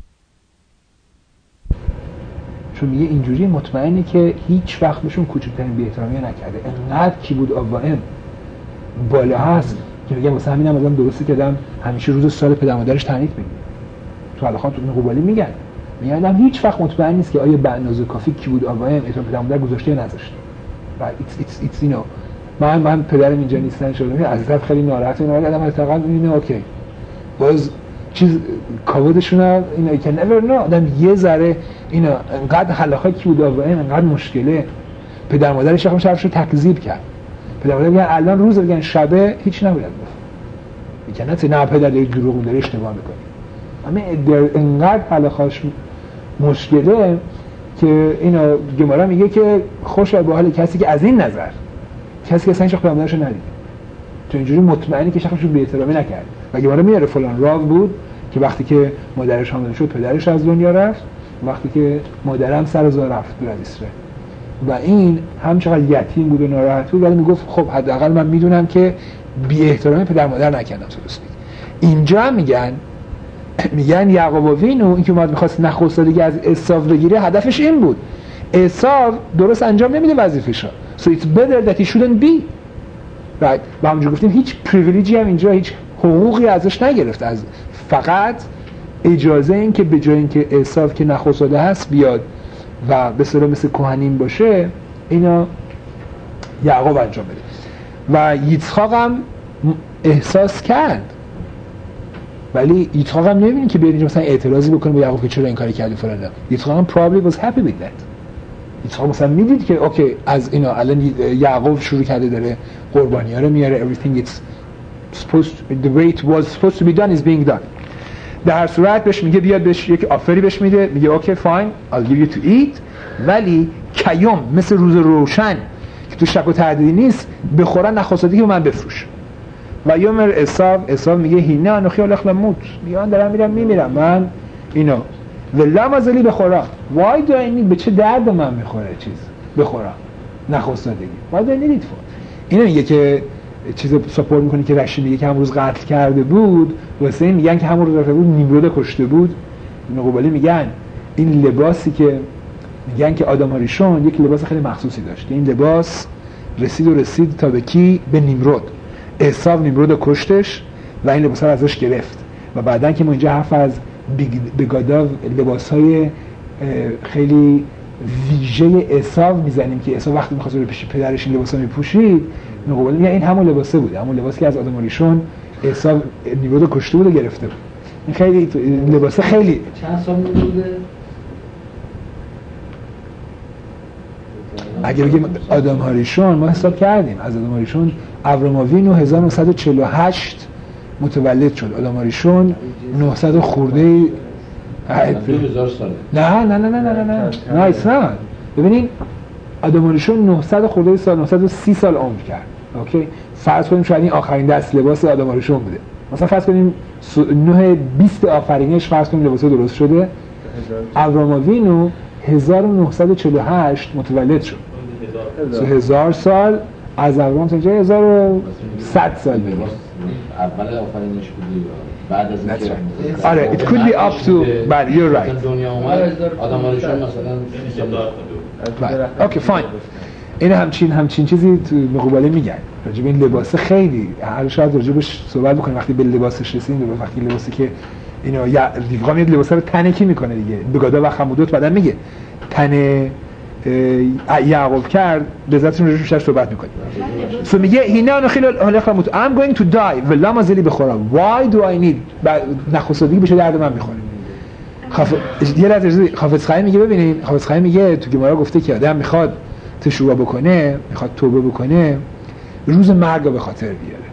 Speaker 1: چون میگه اینجوری مطمئنه که هیچ وقت بهشون کوچکترین بی‌احترامی نکرده. انقدر کی بود آوائم بالا هست که میگه واسه همینم آدم درسته که آدم همیشه روز سال پدر مادرش تهنیت بگه. تو علاخان تو قبالی میگن آدم هیچ وقت مطمئن نیست که آیا به اندازه کافی کی بود آوائم احترام پدر مادر گذاشته یا نذاشته. و it's you know من پدرم اینجا نیستن شده از طرف خیلی ناراحته، آدم حداقل میبینه اوکی باز چیز کاودشون اینا که never know. آدم یه ذره اینا انقدر حلاخای کی بود آوائم، انقدر مشکله. پدر مادرش حرفشو تکذیب کرد. پدر مادر میگن الان روز، میگن شبه، هیچ نباید گفت. میگن نه پدر داری دروغ میگی، اشتباه میکنی. اما انقدر حلاخاش مشکله که اینا گمارا میگه که خوشا به حال کسی که از این نظر، کسی که اصلا هیچ پدر مادرشو ندید، تو اینجوری مطمئنی که شخصشو بی‌احترامی نکرد. و گمارا میاره فلان راو بود که وقتی که مادرش حامله شد پدرش از دنیا رفت، وقتی که مادرم سر زار رفت دور از اسرائیل. و این همچنان یتیم بود و ناراحت بود، ولی میگفت خب حداقل من میدونم که بی احترامی پدر مادر نکردم. درست اینجا هم میگن یعقوب وینو این که اومد می‌خواست نخستادگی از عیسی بگیره، هدفش این بود عیسی درست انجام نمیده وظیفه‌شو. So it's better that he shouldn't be. right. و همونجور گفتیم هیچ پریویلیجی هم اینجا، هیچ حقوقی ازش نگرفت، از فقط اجازه این که به جای اینکه عیسی که نخستاده هست بیاد و به صورت مثل کهنین باشه، اینا یعقوب انجام بده. و ییtzchak هم احساس کرد، ولی ییtzchak هم نمی‌بینی که بیاد اینجا مثلا اعتراضی بکنه به یعقوب که چرا این کاری کردی فلان. ییtzchak هم probably was happy with that. ییtzchak مثلا میدید که اوکی از اینا الان یعقوب شروع کرده داره قربانی‌ها رو میاره، everything it's supposed the way it was supposed to be done is being done. در هر صورت بهش میگه بیاد، بهش یک آفری بهش میده، میگه اوکی فاین I'll give you to eat، ولی کیوم مثل روز روشن که تو شک و تردیدی نیست بخورن نخواستادی که من بفروش. و یومر عیسی میگه هینه انوخی الخ لموت، میگه دارم میمیرم من اینا ولا مازلی بخورم. why do I need، به چه درد من میخوره چیز بخورم نخواستادگی، why do I need it for. اینو میگه که چیز ساپورت میکنه که رشید میگه که همون روز قتل کرده بود، واسه این میگن که همون روز رفته بود نیمرود کشته بود. نقوبالی میگن این لباسی که میگن که آدم هاریشون یک لباس خیلی مخصوصی داشت، این لباس رسید تا به کی؟ به نیمرود. عیسی نیمرود کشتش و این لباس رو ازش گرفت. و بعدن که ما اینجا حرف از بگاداو لباس‌های خیلی ویژه عیسی میزنیم که عیسی وقتی می‌خواست رو پیش پدرش این لباسا میپوشید، نقوبالی میگه این همون لباسه بوده، همون لباسی که از آدم هاریشون عیسی نیمرود کشته بود و گرفته بود. این خیلی لباسه خیلی
Speaker 3: چند سال بوده؟
Speaker 1: اگه بگیم آدم هاریشون، ما حساب کردیم از آدم هاریشون ابراماوینو 1948 متولد شد. آدم هاریشون 900 خورده
Speaker 2: 2000 ساله.
Speaker 1: نه اصلا ببینین آدم هاریشون 900 خورده سال، 930 سال عمر کرد. اوکی فرض کنیم شاید این آخرین دست لباس آدم هاریشون بوده. مثلا فرض کنیم 9 20 آفرینش فرض کنیم لباس درست شده ابراموینو 1948 متولد شد. 1000 سال از ابرام تا اینجا 1100 سال دیگه.
Speaker 2: اول آفرینش بودی بعد از اینکه
Speaker 1: آره it could be up to but you're right.
Speaker 2: دنیا اومد آدم‌هاشون مثلا 30 سال.
Speaker 1: اوکی فاین. این همچین چیزی تو مقابله میگن راجع به این لباس خیلی هر شاید راجبش صحبت بکنیم وقتی به لباسش رسیدیم و وقتی لباسی که اینو یا دیگه میاد لباسا رو تنکی میکنه دیگه بگادا و خمودوت بعدن میگه تن یعقوب کرد لذتشون رو روش صحبت میکنیم سو میگه هینا خیلی حالا خمود I'm going to die ولا مازلی بخورم why do I need نخواسته بشه درد من میخوره یه لحظه حافظ خایی میگه ببینید حافظ خایی میگه تو گمارا گفته که آدم میخواد تشوع بکنه میخواد توبه بکنه روز مرگ رو به خاطر بیاره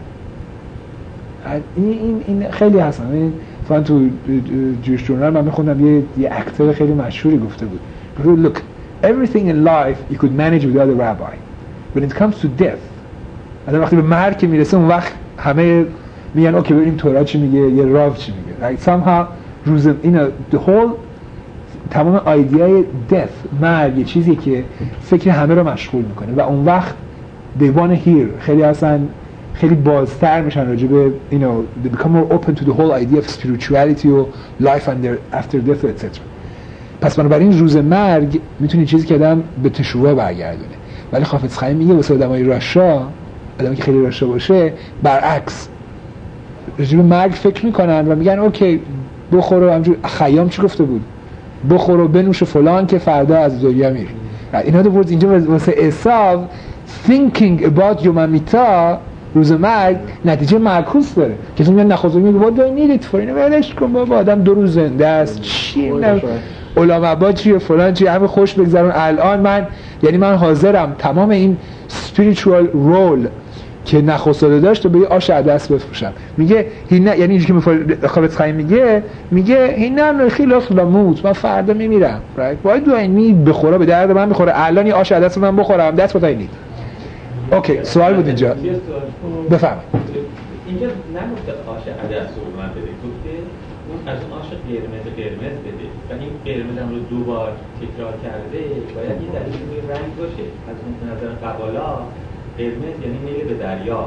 Speaker 1: این خیلی هستن این فقط تو جوش جورنال من میخوندم یه اکتر خیلی مشهوری گفته بود look everything in life you could manage without a rabbi when it comes to death وقتی به مرگ که میرسه اون وقت همه میگن اوکی ببینیم تورات چی میگه یه راو چی میگه right somehow روز اینا the whole تمام ایدیای death مرگ یه چیزی که فکر همه رو مشغول میکنه و اون وقت they want to hear خیلی اصلا خیلی بازتر میشن راجع به you know they become more open to the whole idea of spirituality و life after death etc. پس بنابراین روز مرگ میتونه چیزی که آدم به تشوع برگردونه ولی حافظ خایی میگه واسه آدمای راشا آدمی که خیلی راشا باشه برعکس راجع به مرگ فکر میکنن و میگن اوکی بخور و همجور خیام چی گفته بود بخور و بنوش فلان که فردا از دنیا میری اینا دو اینجا واسه حساب thinking about یوم میتا روز مرگ نتیجه معکوس داره که تو میگن نخواسته میگه what do I need it for اینو ولش کن بابا آدم 2 روز زنده است چی علماء چیه فلان چی همه خوش بگذرون الان من حاضرم تمام این spiritual role که نخواستاده داشت و به آش عدس بفروشم میگه یعنی اینجوری که خالد خایی میگه اینا خیلی لموت من فردا میمیرم right why do I need بخوره به درد من میخوره الان این آش عدس من بخورم that's what I need اوکی سوال بود اینجا بفرمایید
Speaker 5: اینجا نگفته آش عدس رو من بده گفته اون از اون آش قرمز بده و این قرمز هم رو 2 بار تکرار کرده باید یه دلیل روی رنگ باشه از اون نظر قبالا قرمز یعنی میل به دریا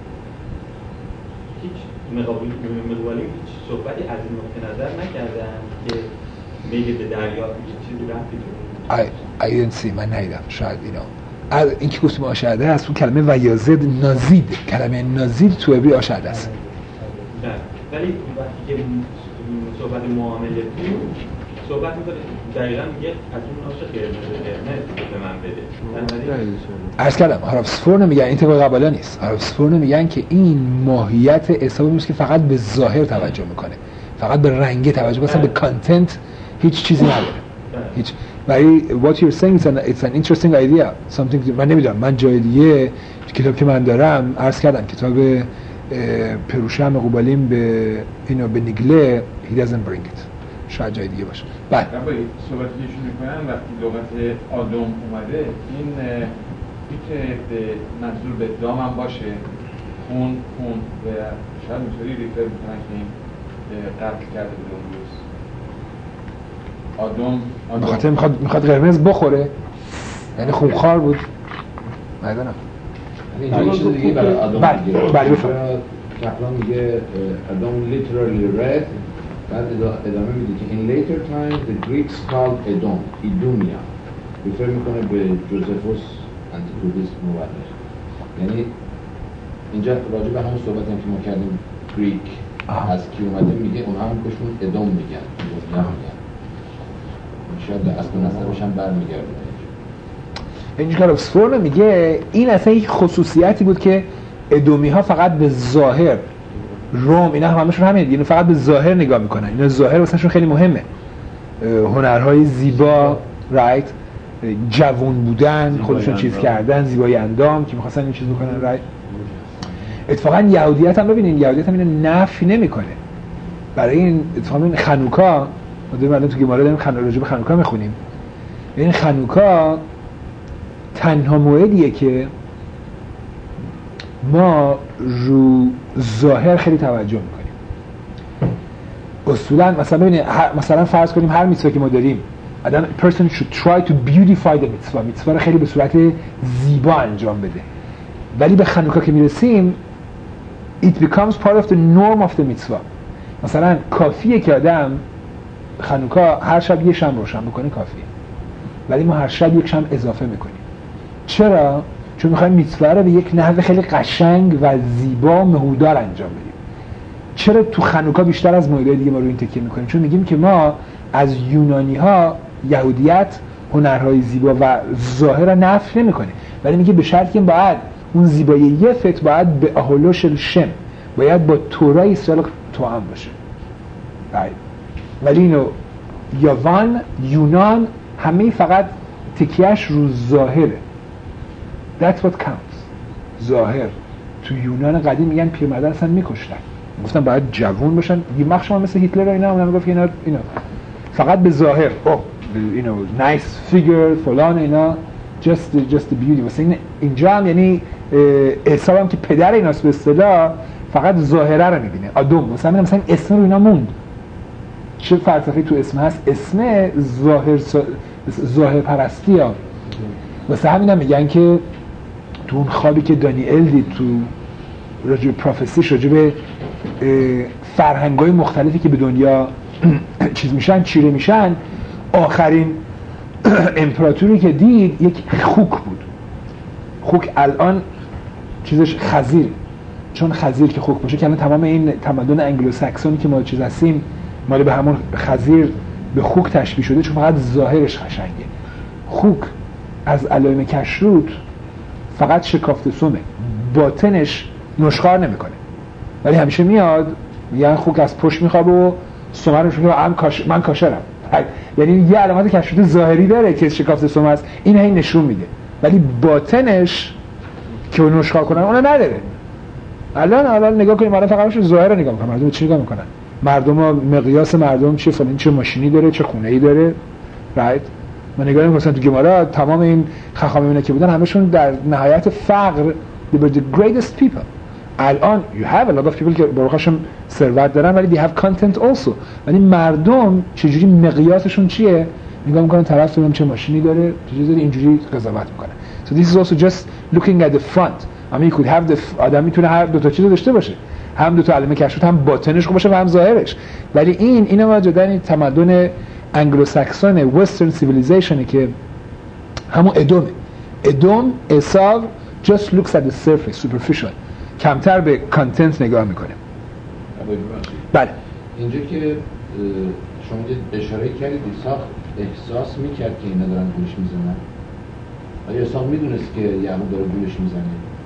Speaker 5: هیچ مقابلی هیچ صحبتی از این نقطه نظر نکردن که میل به دریا هیچ چیزی رفتی
Speaker 1: I didn't see من ندیدم شاید اینا این که گفتیم آشعده است اون کلمه ویازد نازید کلمه نازید تو عبری آشعده است
Speaker 5: نه ولی وقتی که صحبت معامله بود صحبت میکنه دقیقا میگه از اون آش قرمز به من بده
Speaker 1: عرض کردم هارافسفورن میگن این طبق قبالا نیست هارافسفورن میگن که این ماهیت حساب نیست که فقط به ظاهر توجه میکنه فقط به رنگ توجه مثلا به کانتنت هیچ چیزی نداره هیچ ولی what you're saying it's an interesting idea something من نمیدونم من جای دیگه کتاب که من دارم عرض کردم کتاب پروشم قبالیم به اینو به نیگله he doesn't bring it شاید جای دیگه باشه
Speaker 6: بعد صحبتی که ایشون میکنن وقتی لغت آدم اومده این میتونه به منظور به دام هم باشه خون و شاید اینطوری ریفر میکنن که این قتل کرده به اون روز آدم
Speaker 1: بخاطر میخواد قرمز بخوره یعنی خونخوار بود ندونم
Speaker 2: اینجا یه چیز دیگه برای آدم میگه
Speaker 1: بله بفرم
Speaker 2: کپلان میگه آدم literally read بعد ادامه میده که in later times the Greeks called Edom ایدومیا ریفر میکنه به جوزفوس انتیکودیست مورخ یعنی اینجا راجع به همون صحبتی که ما کردیم گریک از کی اومده میگه اونها هم بهشون ادوم میگن ایدومیا میگن شاید به اصل نظرش هم برمیگرده
Speaker 1: اینجا کارافسفورن میگه این اصلا یک خصوصیتی بود که ادومی ها فقط به ظاهر روم اینا همشون همین یعنی فقط به ظاهر نگاه میکنن اینا ظاهر واسهشون خیلی مهمه هنرهای زیبا رایت جوان بودن خودشون چیز کردن زیبایی اندام که می‌خواستن این چیز بکنن رایت اتفاقا یهودیت هم ببینین یهودیت هم اینو نفی نمیکنه برای این اتفاقا این خانوکا ما داریم الان تو گمارا داریم راجع به خانوکا میخونیم این خانوکا تنها موعدیه که ما رو ظاهر خیلی توجه میکنیم اصولا مثلا ببینید مثلا فرض کنیم هر میتوا که ما داریم آدم person should try to beautify the mitzvah میتوا رو خیلی به صورت زیبا انجام بده، ولی به خانوکا که میرسیم it becomes part of the norm of the mitzvah. مثلا کافیه که آدم خانوکا هر شب یه شمع روشن بکنه کافیه، ولی ما هر شب یک شمع اضافه میکنیم. چرا؟ چون میخوایم میتوا رو به یک نحو خیلی قشنگ و زیبا مهودار انجام بدیم. چرا تو خانوکا بیشتر از موردهای دیگه ما رو این تکیه میکنیم؟ چون میگیم که ما از یونانی ها یهودیت هنرهای زیبا و ظاهر رو نفی نمیکنه، ولی میگه به شرطی که باید اون زیبایی یفت باید به اهولوش الشم، باید با تورای اسرائیل توأم باشه. ولی اینو یونان همه فقط تکیهش رو ظاهره. That's what counts. ظاهر. تو یونان قدیم میگن پیرمردان اصلا میکشتن، گفتن باید جوون باشن. یه مخشما مثل هیتلر و اینا اونم میگفت اینا فقط به ظاهر nice figure فلان اینا just the beauty. واسه اینجا هم یعنی عیسی هم که پدر ایناست به اصطلاح فقط ظاهره رو میبینه. آدم مثلا اسم رو اینا موند. چه فلسفه‌ای تو اسم هست؟ اسم ظاهر پرستی ها. واسه همین میگن که تو اون خوابی که دانیئل دید تو راجع به پروفسیش، راجع به فرهنگ‌های مختلفی که به دنیا چیز میشن، چیره میشن، آخرین امپراتوری که دید یک خوک بود. خوک الان چیزش خزیر، چون خزیر که خوک باشه که الان تمام این تمدن انگلوساکسونی که ما چیز هستیم مال به همون خزیر به خوک تشبیه شده، چون فقط ظاهرش قشنگه. خوک از علائم کشروت فقط شکافت سمه، باطنش نشخوار نمیکنه، ولی همیشه میاد میگن خوک از پشت میخوابه و سمه رو میگه من کاشرم. یعنی یه علامت کشروت ظاهری داره که شکافت سمه است، این هی نشون میده، ولی باطنش که نشخوار کنن اون نداره. الان نگاه کنیم، الان فقط ظاهر رو نگاه میکنن. مردم چی نگاه میکنن؟ مردم مقیاس مردم چیه؟ فلان چه ماشینی داره، چه خونه‌ای داره. رایت من نگاه می‌کنم مثلا تو گمارا تمام این خخامینا که بودن همشون در نهایت فقر they were the greatest people. الان you have a lot of people که بروخشون ثروت دارن ولی they have content also. ولی مردم چجوری مقیاسشون چیه؟ نگاه می‌کنن طرف ببینم چه ماشینی داره، چجوری اینجوری قضاوت می‌کنه. So this is also just looking at the front. I mean you could have the آدم میتونه هر دو تا چیزو داشته باشه، هم دو تا علامه کشروت، هم باطنش خوب باشه و هم ظاهرش. ولی اینا واجدن این تمدن انگلوساکسون وسترن سیویلیزیشنه که همون ادوم اساو just looks at the surface superficial، کمتر به کانتنت نگاه میکنه. بله
Speaker 2: اینجا که شما اشاره کردید احساس میکرد که اینا دارن گولش میزنن. آیا اسحاق میدونست که یعقوب داره گولش میزنه؟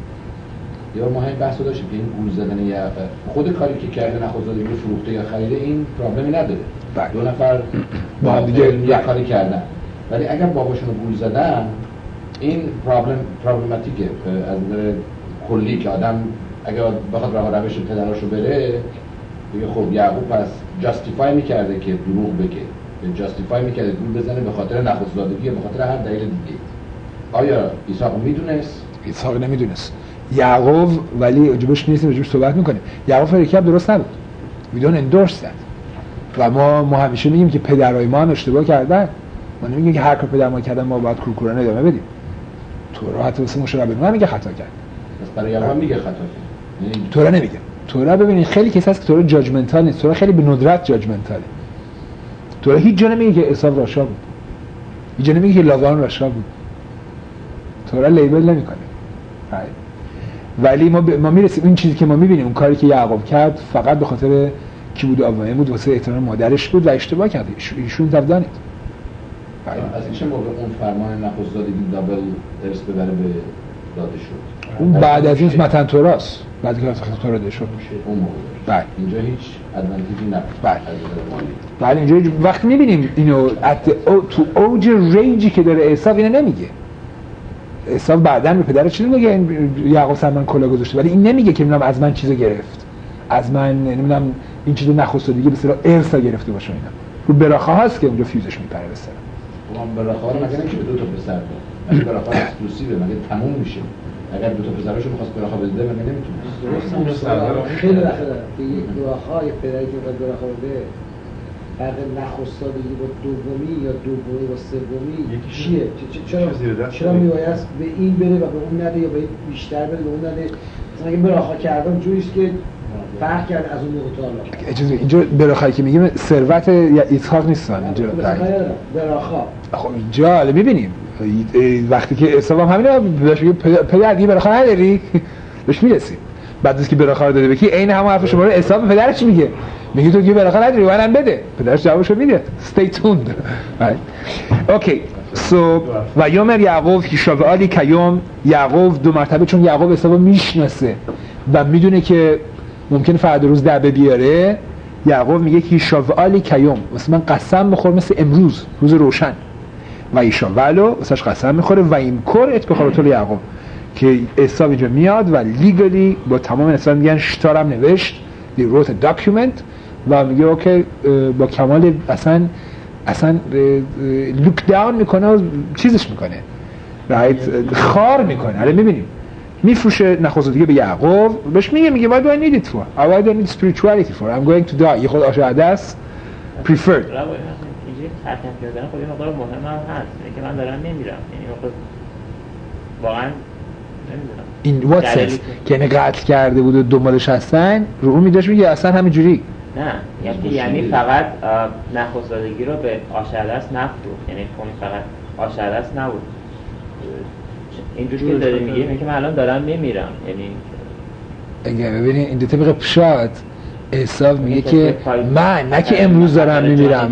Speaker 2: یا ما همین بحثو داشتیم که این گول زدن یا خود کاری که کرده نخوزاده رو فروخته یا خریده این پرابلمی نداره. دو نفر با هم دیگه یک کاری کردن، ولی اگر باباشون رو گول زدن این پرابلماتیکه از نظر کلی که آدم اگر بخواد راه روش پدراشو بره دیگه خب یعقوب پس جاستیفای میکرده که دروغ بگه، جاستیفای میکرده گول بزنه به خاطر نخوزادگی یا به خاطر هر دلیل دیگه. آیا اسحاق میدونست؟
Speaker 1: اسحاق نمیدونست. یعقوب ولی راجبش نیستیم، راجبش صحبت میکنیم. یعقوب فرکیب درست نبود. We don't endorse that. و ما همیشه میگیم که پدرای ما هم اشتباه کردن. ما نمیگیم که هر کار پدر ما کردن ما باید کورکورانه ادامه بدیم. تورا حتی واسه موشه ربنا میگه خطا کرد.
Speaker 2: پس برای یعقوب میگه خطا کرد.
Speaker 1: تورا نمیگه. تورا ببینید خیلی کسی هست که تورا جاجمنتال نیست. تورا خیلی به ندرت جاجمنتاله. تورا هیچ جا نمیگه که عیسی راشا بود. هیچ جا نمیگه که لاوان راشا بود. تورا لیبل نمیکنه. ولی ما میرسیم این چیزی که ما میبینیم اون کاری که یعقوب کرد فقط به خاطر کی بود؟ آبراهیم بود، واسه احترام مادرش بود و اشتباه کرد. ایشون دفدانید.
Speaker 2: از این چه موقع اون فرمان نخست‌زادگی دابل ارث ببره به داده شد؟
Speaker 1: اون بعد از این متن توراست، بعد که تورا داده شد
Speaker 2: اون موقع.
Speaker 1: بله.
Speaker 2: اینجا هیچ ادوانتیجی نبود.
Speaker 1: بله اینجا وقتی میبینیم اینو تو اوج ریجی که داره عیسی اینو نمیگه. عیسی بعداً به پدرش چیزی میگه یعقوب سر من کلا گذاشته، ولی این نمیگه که میگم از من چیزو گرفت، از من نمیدونم این چیزو نخستادگی به اصطلاح ارثا گرفته باشه. اینا رو براخه هاست که اونجا فیوزش میپره به اصطلاح.
Speaker 2: اون براخه رو مگه اینکه به دو تا پسر داد، مگه براخه اکسکلوسیوه، مگه تموم میشه. اگر دو تا پسراشو می‌خواست براخه بده مگه نمیتونه.
Speaker 4: درست خیلی وقت به یک براخه پدری که براخه بده فرق نخستادگی با دومی یا دومی با سومی چیه؟ چرا میبایست به این بره و به اون نده یا به این بیشتر بره به اون نده؟ مثلا اگه براخا کردم جوریست که فرق کرد از اون موقع تا الان.
Speaker 1: اینجا براخایی که میگیم ثروت اسحاق نیستن اینجا.
Speaker 4: براخا.
Speaker 1: خب اینجا حالا میبینیم وقتی که اسحاق هم همینه بهش میگه پدر دیگه براخا نداری؟ بهش میرسیم. بعد از که براخا رو داده بکی عین همون حرف شما رو اسحاق پدرش میگه. میگه تو که براخا نداری منم بده. پدرش جوابشو میده. Stay tuned. اوکی. و یومر یعقوب هیشاوئالی کیوم یعقوب دو مرتبه چون یعقوب اسحاق میشناسه و میدونه که ممکنه فردا روز دعبه بیاره. یعقوب میگه هیشاوئالی کیوم واسه من قسم بخور مثل امروز روز روشن و ایشاولو واسهش قسم میخوره و این کور ات بخورتول یعقوب که اسحاق اینجا میاد و لیگلی با تمام اسلام میگن شتارم نوشت دی روت داکیومنت و میگه اوکی با کمال اصلا لوک داون میکنه و چیزش میکنه رایت خار میکنه. حالا میبینیم میفروشه نخستادگی به یعقوب بهش میگه what do I need it for? What do I need spirituality for? I'm going to die. یه خود آش عدس preferred.
Speaker 5: اینجوری حرکت کردن خب یه مقدار مهم هم هست که من دارم نمیرم یعنی خب واقعا نمیدونم
Speaker 1: این what sense که یعنی قتل کرده بود و دنبالش هستن رو اون میداشت میگه اصلا همینجوری
Speaker 5: نه یعنی فقط نخستادگی رو به آش عدس نفروخت یعنی فقط آش عدس نبود اینجوری که داره میگه که من الان دارم میمیرم یعنی
Speaker 1: اگه ببینید این دو طبق پشات حساب میگه که من نه که امروز دارم میمیرم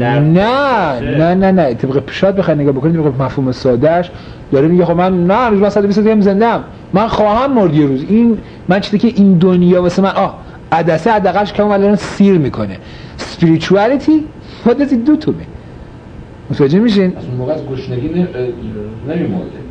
Speaker 1: نه طبق پشات بخواید نگاه بکنید طبق مفهوم سادهش داره میگه خب من نه روز من 120 سال زنده‌ام من خواهم مرد یه روز این من چیزی که این دنیا واسه من عدسه حداقلش که الان سیر میکنه spirituality what does it do to me متوجه میشین؟
Speaker 2: از اون موقع از گشنگی نمیمرده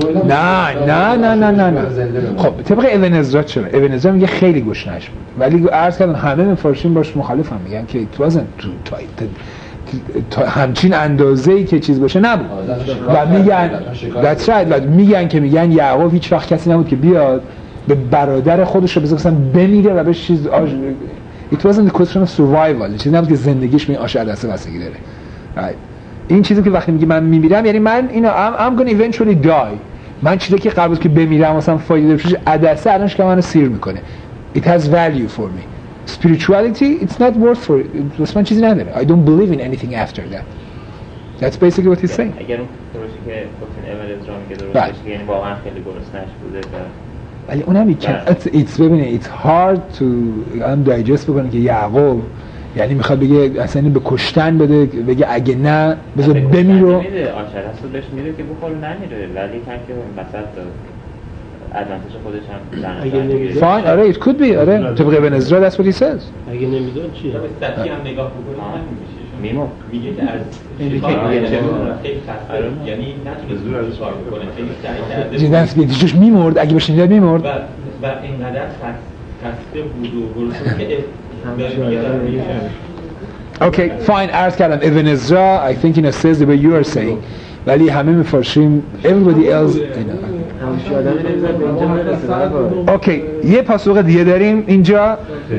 Speaker 1: نه خب طبق ابن عزرا چرا؟ ابن عزرا میگه خیلی گشنش بود ولی عرض کردن همه مفسرین باش مخالفن میگن که it wasn't تو همچین اندازه‌ای که چیز باشه نبود و میگن that's right و میگن یعقوب هیچ وقت کسی نبود که بیاد به برادر خودش رو مثلا بمیره و بهش چیز it wasn't a question of survival چیزی نبود که زندگیش به آش عدسه بستگی داره right. این چیزی که وقتی میگه من میمیرم یعنی من اینو I'm gonna eventually die من چیزی که قبل از که بمیرم مثلا فایده داشته عدسه الانش که منو سیر میکنه it has value for me spirituality it's not worth for it اصلا چیزی نداره I don't believe in anything after that that's basically what he's saying
Speaker 5: اگر اون درسته که گفتین اول ازرام که درسته یعنی واقعا خیلی گرسنه‌اش بوده
Speaker 1: ولی اونم it's ببینه it's hard to digest بکنه که یعقوب یعنی میخواد بگه اصلا به کشتن بده بگه اگه نه بذار بمیرو
Speaker 5: آش عدس رو بهش میده که بخور نمیره ولی که وسط ادوانتج خودش هم
Speaker 7: اگه نمیده
Speaker 1: fine آره it could be آره طبق ابن عزرا that's what he says
Speaker 7: اگه نمیدون چیه؟
Speaker 5: به سطحی هم نگاه بکنه میمون میگه که از خیلی خسته یعنی نتونه زور ازش کار بکنه خیلی سعی کرده
Speaker 1: جدیدش میمرد اگه بهش میداد میمرد
Speaker 5: و اینقدر خسته بود و گرسنه که
Speaker 1: Okay, fine. عرض کردم ابن عزرا I think you know says the way you are saying ولی همه مفسرین everybody else اوکی یه پاسخ دیگه داریم اینجا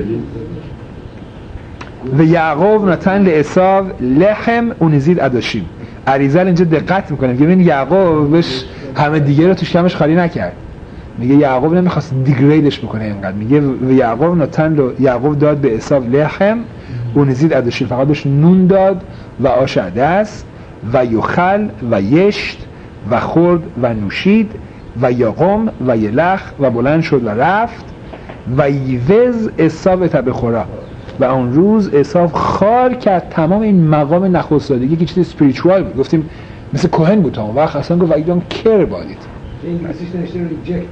Speaker 1: و یعقوب نتن لعصا لحم اونزید اداشیم عریزل اینجا دقت میکنه که ببین یعقوب بهش همه دیگه رو توش کمش خالی نکرد میگه یعقوب نمیخواست دیگریدش بکنه اینقدر میگه و یعقوب داد به عصا لحم اونزید اداشیم فقط بهش نون داد و آش عدس و یخل و یشت و خورد و نوشید و یقم و یلخ و بلند شد و رفت و یوز عصا بخورا و اون روز عصا خار کرد تمام این مقام نخستادگی که چیز اسپریچوال بود گفتیم مثل کوهن بود تا اون وقت اصلا گفت I don't care about it
Speaker 4: انگلیسیش نوشته ریجکت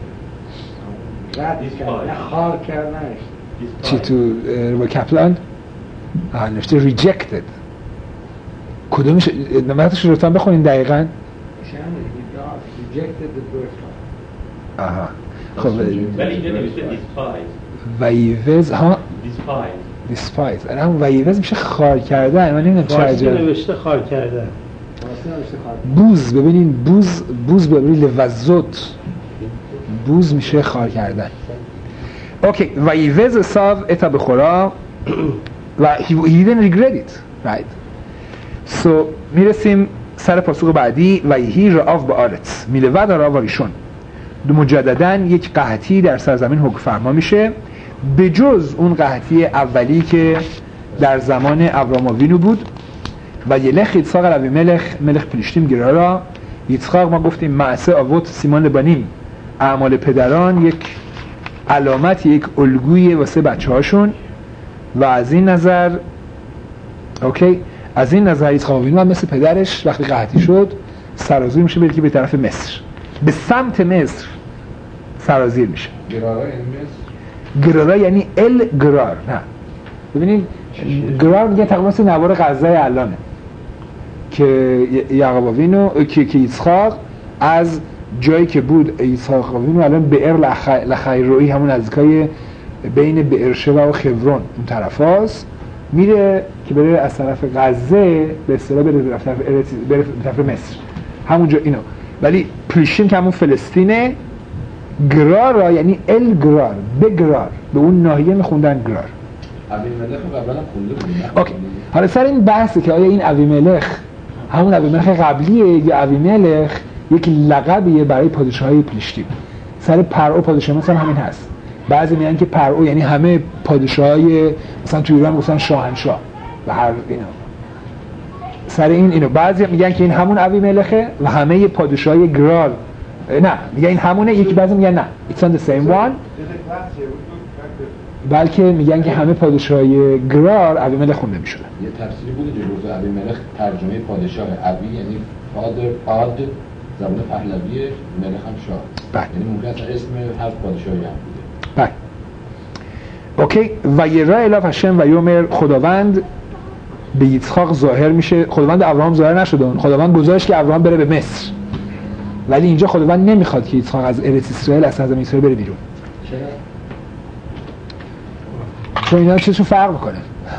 Speaker 4: رد خار کرد
Speaker 1: چی تو رو کپلان نوشته ریجکتد کدومش نمتش رو تام بخونین دقیقاً آها خب
Speaker 5: ولی اینجا نوشته despise
Speaker 1: ویوز ها
Speaker 5: despise
Speaker 1: الان ویوز میشه خار کردن من نمیدونم چه عجب
Speaker 7: نوشته خار کردن
Speaker 1: بوز ببینین بوز ببینین لوزوت بوز میشه خار کردن اوکی ویوز صاف اتا بخورا و he didn't regret it right میرسیم سر پاسخ بعدی و یهی رعاف به آرت میلود را واریشون دو مجدداً یک قحطی در سرزمین حکم فرما میشه به جز اون قحطی اولی که در زمان ابراماوینو بود و یلخ یצחק علی ملך پلیشتیم گرارا. یצחק ما گفتیم معصه آوت سیمان لبانیم اعمال پدران یک علامت یک الگوی واسه بچه هاشون و از این نظر یצחק آوینو هم مثل پدرش وقتی قحطی شد سرازیر میشه بلکه به طرف مصر به سمت مصر سرازیر میشه. گرارا یعنی ال گرار. نه ببینید گرار میگه تقریبا نوار غزه الانه که یعقوب آوینو که یצחק از جایی که بود یצחק آوینو الان بئر لخیروئی همون نزدیکای بین بئر شبع و خبرون اون طرفاست میره که بره از طرف غزه به اصطلاح بره به طرف مصر همونجا اینو. ولی پلیشتیم که همون فلسطینه. گرار یعنی ال گرار به گرار به اون ناحیه میخوندن گرار.
Speaker 2: ابیملخ قبلا خونده بود.
Speaker 1: اوکی حالا سر این بحثه که آیا این ابیملخ همون ابیملخ قبلیه یا ابیملخ یک لقبیه برای پادشاهی پلیشتیم. سر پرعو پادشاه مثلا همین هست. بعضی میگن که پرعو یعنی همه پادشاهای مثلا تو ایران گفتن شاهنشاه و هر اینا سر اینو بعضی میگن که این همون ابیملخه و همه پادشاهای گرار نه میگن این همونه. یکی بعضی میگن نه it's on the same one بلکه میگن که همه پادشاهای گرار ابیملخ خونده میشدن.
Speaker 2: یه تفسیری بود جلوز ابیملخ ترجمه پادشاه ابی یعنی فادر پاد زبان پهلوی ملخ هم شاه یعنی ممکن است اسم هر پادشاهی هم بوده.
Speaker 1: بله اوکی. و یرا اله هشم و یومر خداوند به یצחק ظاهر میشه. خداوند ابراهام ظاهر نشد. خداوند گذاشت که ابراهام بره به مصر ولی اینجا خداوند نمیخواد که یצחק از ارث اسرائیل از سرزمین اسرائیل بره بیرون. چون اینا چیزشون فرق میکنه.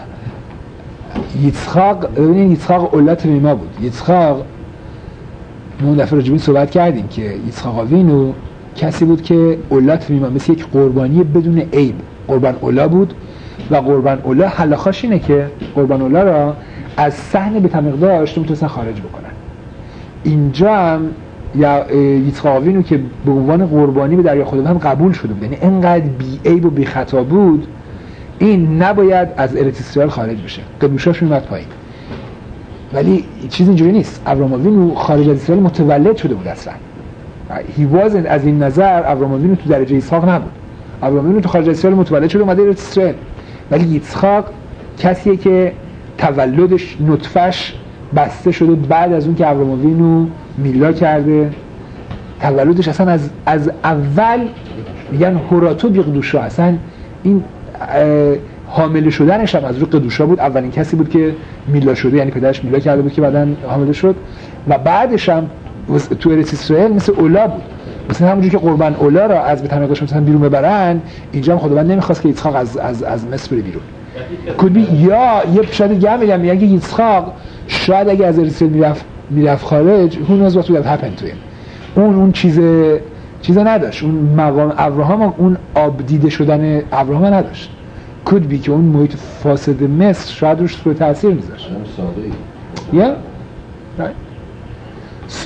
Speaker 1: ببینید یצחק اولاد تمیما بود. یצחק اون دفعه راجع به صحبت کردیم که یצחק آوینو کسی بود که اولاد تمیما مثل یک قربانی بدون عیب قربان اولا بود و قربان اولا حلاخاش اینه که قربان اولا را از صحن به تمقدارش میتونستن خارج بکنن. اینجا هم یצחק آوینو که به عنوان قربانی به دریا خداوند قبول شده بود یعنی انقدر بی عیب و بی خطا بود این نباید از ارث اسرائیل خارج بشه. قدوشاش میومد پایین. ولی چیز اینجوری نیست. ابراهام آوینو خارج از اسرائیل متولد شده بود اصلا. he wasn't از این نظر ابراهام آوینو تو درجه یצחק نبود. ابراهام آوینو تو خارج از اسرائیل متولد شده اومده ارث اسرائیل. ولی یצחק کسیه که تولدش نطفهش بسته شده بعد از اون که ابراهام آوینو میلا کرده. تولدش اصلا از اول میگن هوراتو بیقدوشا اصلا این حامل شدنش هم از روی قدوشا بود. اولین کسی بود که میلا شده یعنی پدرش میلا کرده بود که بعداً حامل شد و بعدش هم تو ارث اسرائیل مثل اولا بود. مثلا همونجوری که قربان اولا را از بتناقش مثلا بیرون ببرن اینجا هم خداوند نمیخواست که یצחק از مصر بره بیرون. کدی یا یه شاید دیگه میگم میگه یצחק شاید اگه از ارث اسرائیل میرفت خارج who knows what would have happened to him. اون چیزا نداشت. اون مقام ابراهام اون آب دیده شدن ابراهام نداشت. could be که اون محیط فاسد مصر شاید روش سوء تاثیر میذاشت. yeah right so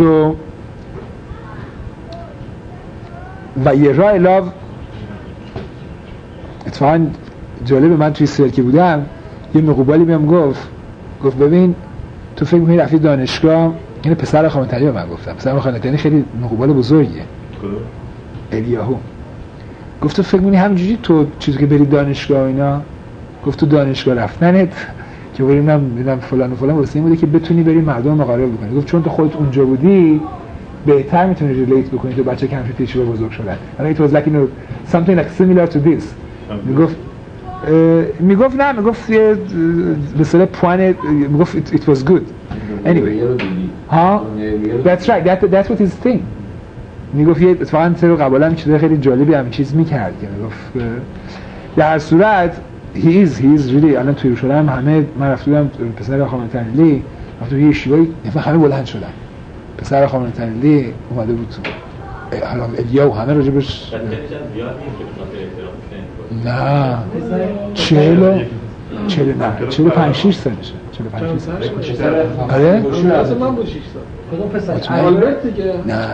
Speaker 1: و یه راه الاو اتفاقا جالبه من توی سرکی بودم یه مقوبالی بهم گفت ببین تو فکر می‌کنی رفتی دانشگاه این پسر خامنه‌ای من گفتم پسر خامنه‌ای خیلی مقوبال بزرگیه الیاهو گفت تو فکر می‌کنی همینجوری تو چیزی که بری دانشگاه اینا گفت تو دانشگاه رفتنت که بریم فلان و فلان واسه این بوده که بتونی بری مردم مقابله بکنی. گفت چون تو خودت اونجا بودی بهتر میتونی ریلیت بکنی تو بچه که همچین تیشو بزرگ شدن. یعنی it was like something like similar to this. میگفت نه میگفت به اصطلاح پوان میگفت it was good. Anyway ها that's right that's what his thing. میگفت یه اتفاقا سر قبلا هم چیز خیلی جالبی همین چیز میکرد که میگفت در هر صورت he is really الان توی یروشلایم همه من رفتم پسر خامنه‌ای رفتم یه شیوایی همه بلند شدن. پسر خامنه‌ای اومده بود تو حالا الیاهو همه راجبش نه 40 45 6 سالشه. 45 سالشه. آره؟
Speaker 4: اصلا من با 6 سال. کدوم پسر؟ البته دیگه.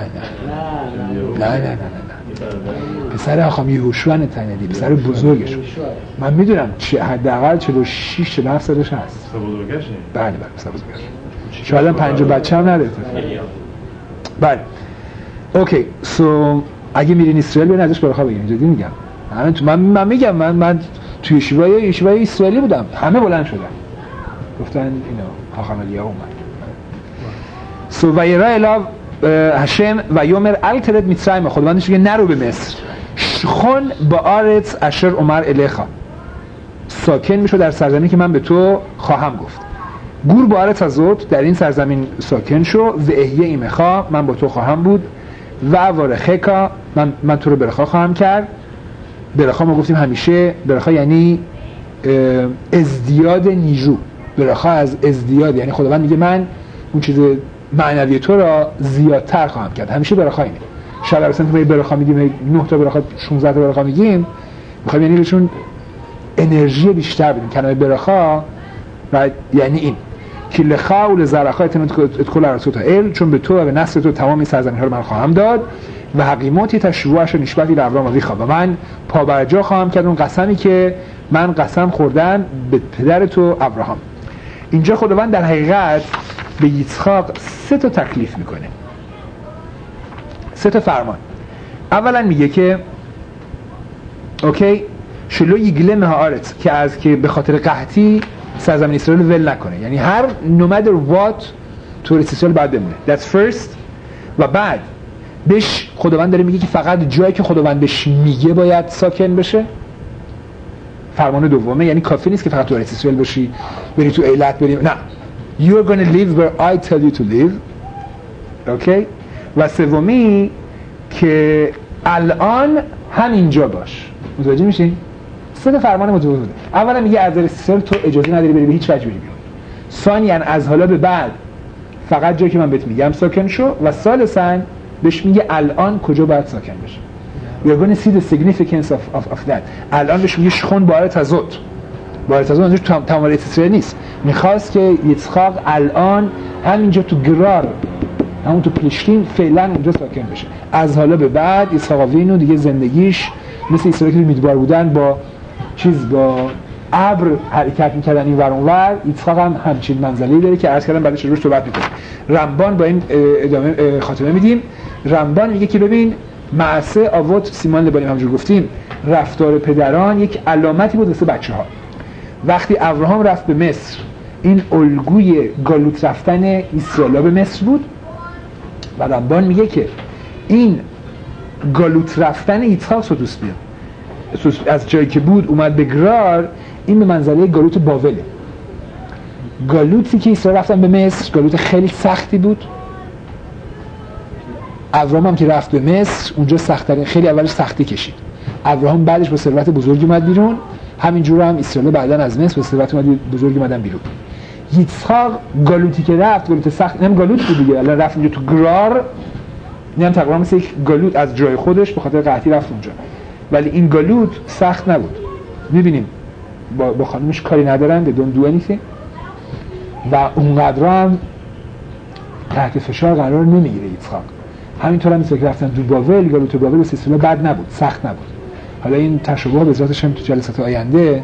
Speaker 1: نه. پسر آقام یهوشع نتنیاهی، پسر بزرگش. من میدونم حداقل 46 47 سالش هست.
Speaker 6: بزرگشه.
Speaker 1: بله پسر بزرگش. شاید هم 5 بچه هم نداره. بله. اوکی، سو اگه میرین اسرائیل بیاین ازش برخا بگیرین. جدی میگم. من میگم من توی یشیوای اسرائیلی بودم. همه بلند شدن. گفتن اینو حاخام الیا اومد. سو و یرا الا هشم و یومر الترد میترایم، خداوندش میگه نرو به مصر، خون با آرت اشر عمر الیخا، ساکن میشو در سرزمینی که من به تو خواهم گفت. گور با آرت ازوت، در این سرزمین ساکن شو، و احیه ایمخا، من با تو خواهم بود، و وارخکا، من تو رو برخا خواهم کرد. برخا ما گفتیم همیشه، برخا یعنی ازدیاد نیرو، برخا از ازدیاد، یعنی خداوند میگه من اون چیز معنوی تو را زیادتر خواهم کرد. همیشه برخا اینه. شاید اصلا که برخا میگیم 9 تا برخا 16 تا برخا میگیم، میخوایم یعنی بهشون انرژی بیشتر بدیم. کلمه برخا و یعنی این که لخا و لزرخا اتکل ارسوت ال، چون به تو و به نسل تو تمام این سرزمین ها رو من خواهم داد، و حقیماتی تشروعش نشبتی لابرام و ویخا، و من پابرجا خواهم کرد اون قسمی که من قسم خوردم به پدر تو ابراهام. اینجا خداوند در حقیقت به یצחاق 3 تا تکلیف میکنه، 3 تا فرمان. اولا میگه که اوکی شلو یگله مهارت، که به خاطر قحطی سرزمین اسرائیل ول نکنه، یعنی هر no matter what تو اسرائیل باید بمونه. That's first. و بعد بهش خداوند داره میگه که فقط جایی که خداوند بهش میگه باید ساکن بشه. فرمان دومه، یعنی کافی نیست که فقط تو اسرائیل باشی، بری تو ایلت بری، نه، you're going to live where I tell you to live. اوکی. و سومی که الان همینجا باش. متوجه میشین؟ 3 فرمان متفاوت. اولا میگه از اسرائیل تو اجازه نداری بری به هیچ وجه بری بیرون. ثانیاً از حالا به بعد فقط جایی که من بهت میگم ساکن شو، و ثالثاً بهش میگه الان کجا باید ساکن بشه. You're going to see the significance of that. الان بهش میگه شخون بارت ازوت. بارت ازوت منظورش تمام اسرائیل نیست. میخواست که یצחاق الان همینجا تو گرار، همون تو پلشتین فعلا اونجا ساکن بشه. از حالا به بعد یצחاق وینو دیگه زندگیش مثل اسرائیل که میدبار بودن با ابر حرکت میکردن این ور اون ور، یצחاق هم همچین منزله‌ای داره که عرض کردم بعدش روش صحبت میکنه. رمبان با این ادامه خاتمه میدیم. رمبان میگه که ببین معصه آوت سیمان لبانی، همونجور گفتیم رفتار پدران یک علامتی بود واسه بچه‌ها. وقتی ابراهام رفت به مصر، این الگوی گالوت رفتن اسرائیل به مصر بود، و رمبان میگه که این گالوت رفتن یצחاق رو دوست بیاد. از جایی که بود اومد به گرار، این به منزله گالوت باوله. گالوتی که اسرائیل رفتن به مصر گالوت خیلی سختی بود. ابراهام هم که رفت به مصر اونجا سخت‌ترین، خیلی اولش سختی کشید. ابراهام بعدش با ثروت بزرگی اومد بیرون، همینجور هم اسرائیل بعداً از مصر با ثروت بزرگی اومدن بیرون. یצחاق گالوتی که رفت گالوت سخت، نم گالوت بود دیگه، الان رفت اونجا تو گرار، نم تقریبا مثل یک گالوت از جای خودش به خاطر قحطی رفت اونجا، ولی این گالوت سخت نبود. می‌بینیم با خانومش کاری ندارن، به دون دو anything، و اونقدر هم تحت فشار قرار نمیگیره یצחاق. همینطور هم مثل که رفتن تو باول، گالوت باول به سلسله بد نبود، سخت نبود. حالا این تشابه به ذاتش هم تو جلسات آینده،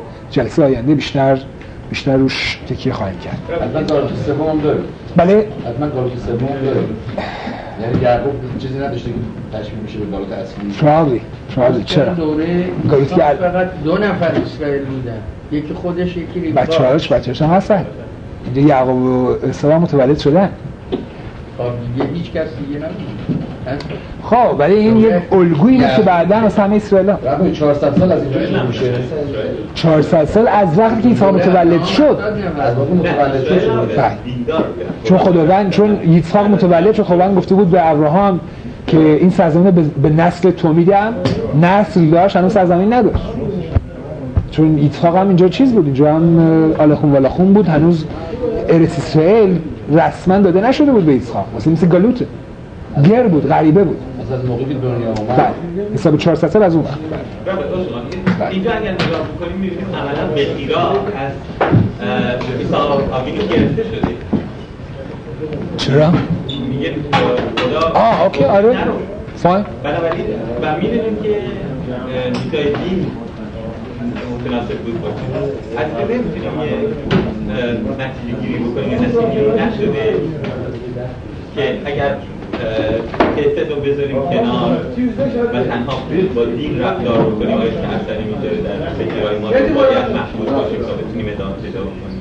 Speaker 1: بیشتر روش تکیه خواهیم کرد.
Speaker 2: حتما گالوت سوم هم داره.
Speaker 1: بله؟
Speaker 2: حتما گالوت سوم داره. یعنی یعقوب چیزی نداشته که تشبیه میشه به گالوت اصلی.
Speaker 3: شاید
Speaker 1: چرا؟
Speaker 3: دوره
Speaker 1: گالوت که
Speaker 3: فقط 2 نفر اسرائیل بودن. یکی خودش، یکی ریبکا.
Speaker 1: بچه‌هاش هم هستن. اینجا یعقوب و عیسی متولد شدن.
Speaker 3: خب دیگه هیچ کس دیگه نبود.
Speaker 1: خب ولی این یک الگویی که بعداً واسه همه اسرائیل‌ها
Speaker 2: 400 سال از اینجا شروع میشه.
Speaker 1: 400 سال از وقتی که عیسی متولد شد.
Speaker 2: از وقتی متولد شد.
Speaker 1: چون یצחاق متولد شد، خداوند گفته بود به ابراهام که این سرزمین به نسل تو میدم. نسل داشت، هنوز سرزمین نداشت. چون یצחاق هم اینجا چیز بود، اینجا هم آلخون والاخون بود، هنوز ارث اسرائیل رسما داده نشده بود به یצחاق. واسه مثل گالوته. گر بود، غریبه بود.
Speaker 2: از موقعی که دنیا اومد.
Speaker 1: بله. حساب 400 سال از اون وقت.
Speaker 5: اینجا اگر نگاه بکنیم می‌بینیم عملاً بحیرا از عیسی آوینو گرفته شده.
Speaker 1: چرا؟
Speaker 5: میگه خدا
Speaker 1: اوکی آره. فاین.
Speaker 5: بنابراین و می‌دونیم که میتای دین متناسب بود باشه. از این نمی‌تونیم یه نتیجه گیری بکنیم، یه نتیجه گیری نشده که اگر حسد رو بذاریم کنار و تنها با دین رفتار بکنیم آیا که اثری میذاره در فکرهای ما رو باید محفوظ باشیم تا بتونیم ادامه پیدا بکنیم.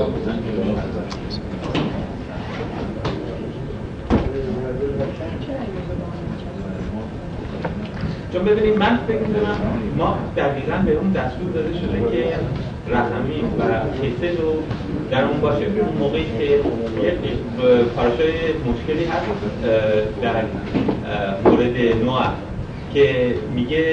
Speaker 5: چون ببینید من فکر می‌کنم ما دقیقاً به اون دستور داده شده که رحمی و حسد رو در اون باشه. اون موقعی که یک پاراشای مشکلی هست در مورد نوح که میگه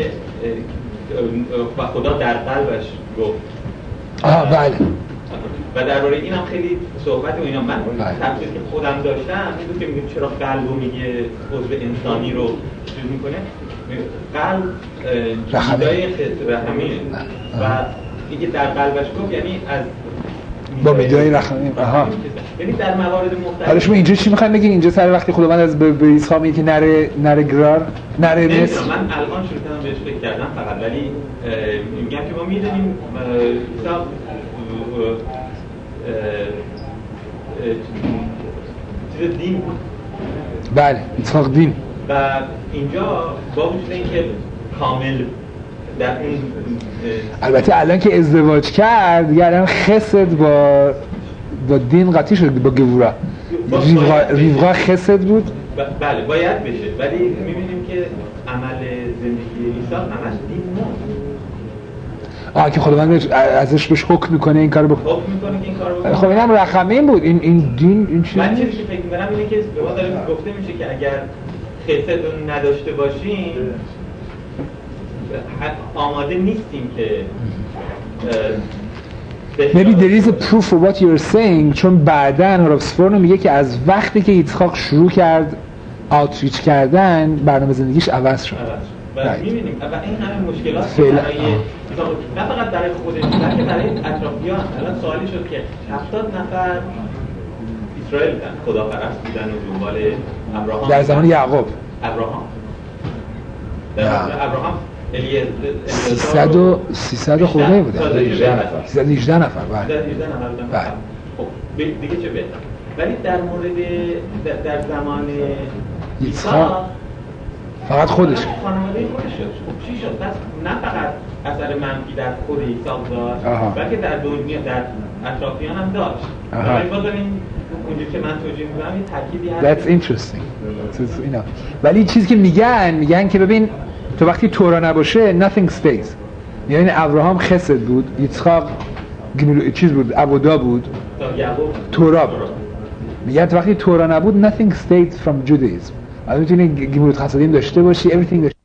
Speaker 5: و خدا در قلبش گفت.
Speaker 1: بله.
Speaker 5: و درباره این هم خیلی صحبت و اینا من تفسیری که خودم داشتم این بود که میگه چرا قلب رو میگه عضو انسانی رو چیز میکنه. قلب جدای رحمیه و اینکه در قلبش گفت یعنی از
Speaker 1: با میدای رحمی.
Speaker 5: یعنی در موارد مختلف.
Speaker 1: حالا شما اینجا چی میخواین بگین؟ اینجا سر وقتی خداوند از به عیسی میگه که نره گرار، نره مصر.
Speaker 5: من الان شروع کردم بهش فکر کردم فقط، ولی میگم که ما میدونیم عیسی چیز دین بود.
Speaker 1: بله، اتفاق دین.
Speaker 5: و اینجا با وجود اینکه کامل در اون
Speaker 1: البته الان که ازدواج کرد دیگه الان خسد با دین قطعی شد، با گورا ریوغا خسد بود.
Speaker 5: بله باید بشه، ولی میبینیم که عمل زندگی عیسی همش دین
Speaker 1: که خداوند ازش بهش حکم میکنه این کارو بکنه.
Speaker 5: حکم میکنه که این کارو بکنه.
Speaker 1: خب اینم رقمین بود. این دین این چیز.
Speaker 5: من چیزی که فکر می‌کنم اینه که به ما داره گفته میشه که اگر خسد رو نداشته باشیم آماده نیستیم که
Speaker 1: Maybe there is a proof for what you're saying. چون بعداً هورابسفورن میگه که از وقتی که ایتخاق شروع کرد آوتریچ کردن برنامه زندگیش عوض شد.
Speaker 5: و می‌بینیم و این همه مشکلات برای نه فقط برای خودش بلکه برای اطرافیان. الان سوالی شد که 70 نفر اسرائیل بودن، خداپرست بودن و دنبال ابراهام
Speaker 1: در زمان یعقوب.
Speaker 5: ابراهام
Speaker 1: 300 خورده بودن. 318 نفر.
Speaker 5: بله. 318 نفر بودن. خب دیگه چه بهتر. ولی در مورد در زمان عیسی
Speaker 1: فقط خودش
Speaker 5: خانواده خودش شد. خب چی شد؟ پس نه فقط اثر منفی در خود عیسی داشت بلکه در دنیا در اطرافیان هم داشت. ولی بازم اونجوری که من توجیه می‌کنم این ترکیبی هست.
Speaker 1: That's interesting. ولی چیزی که میگن که ببین تو وقتی تورا نباشه nothing stays. یعنی ابراهام خسد بود، ایسحاق چیز بود، عبودا بود، تورا بود. میگن تو وقتی تورا نبود nothing stayed from Judaism. الان میتونی گمرود خسادیم داشته باشی everything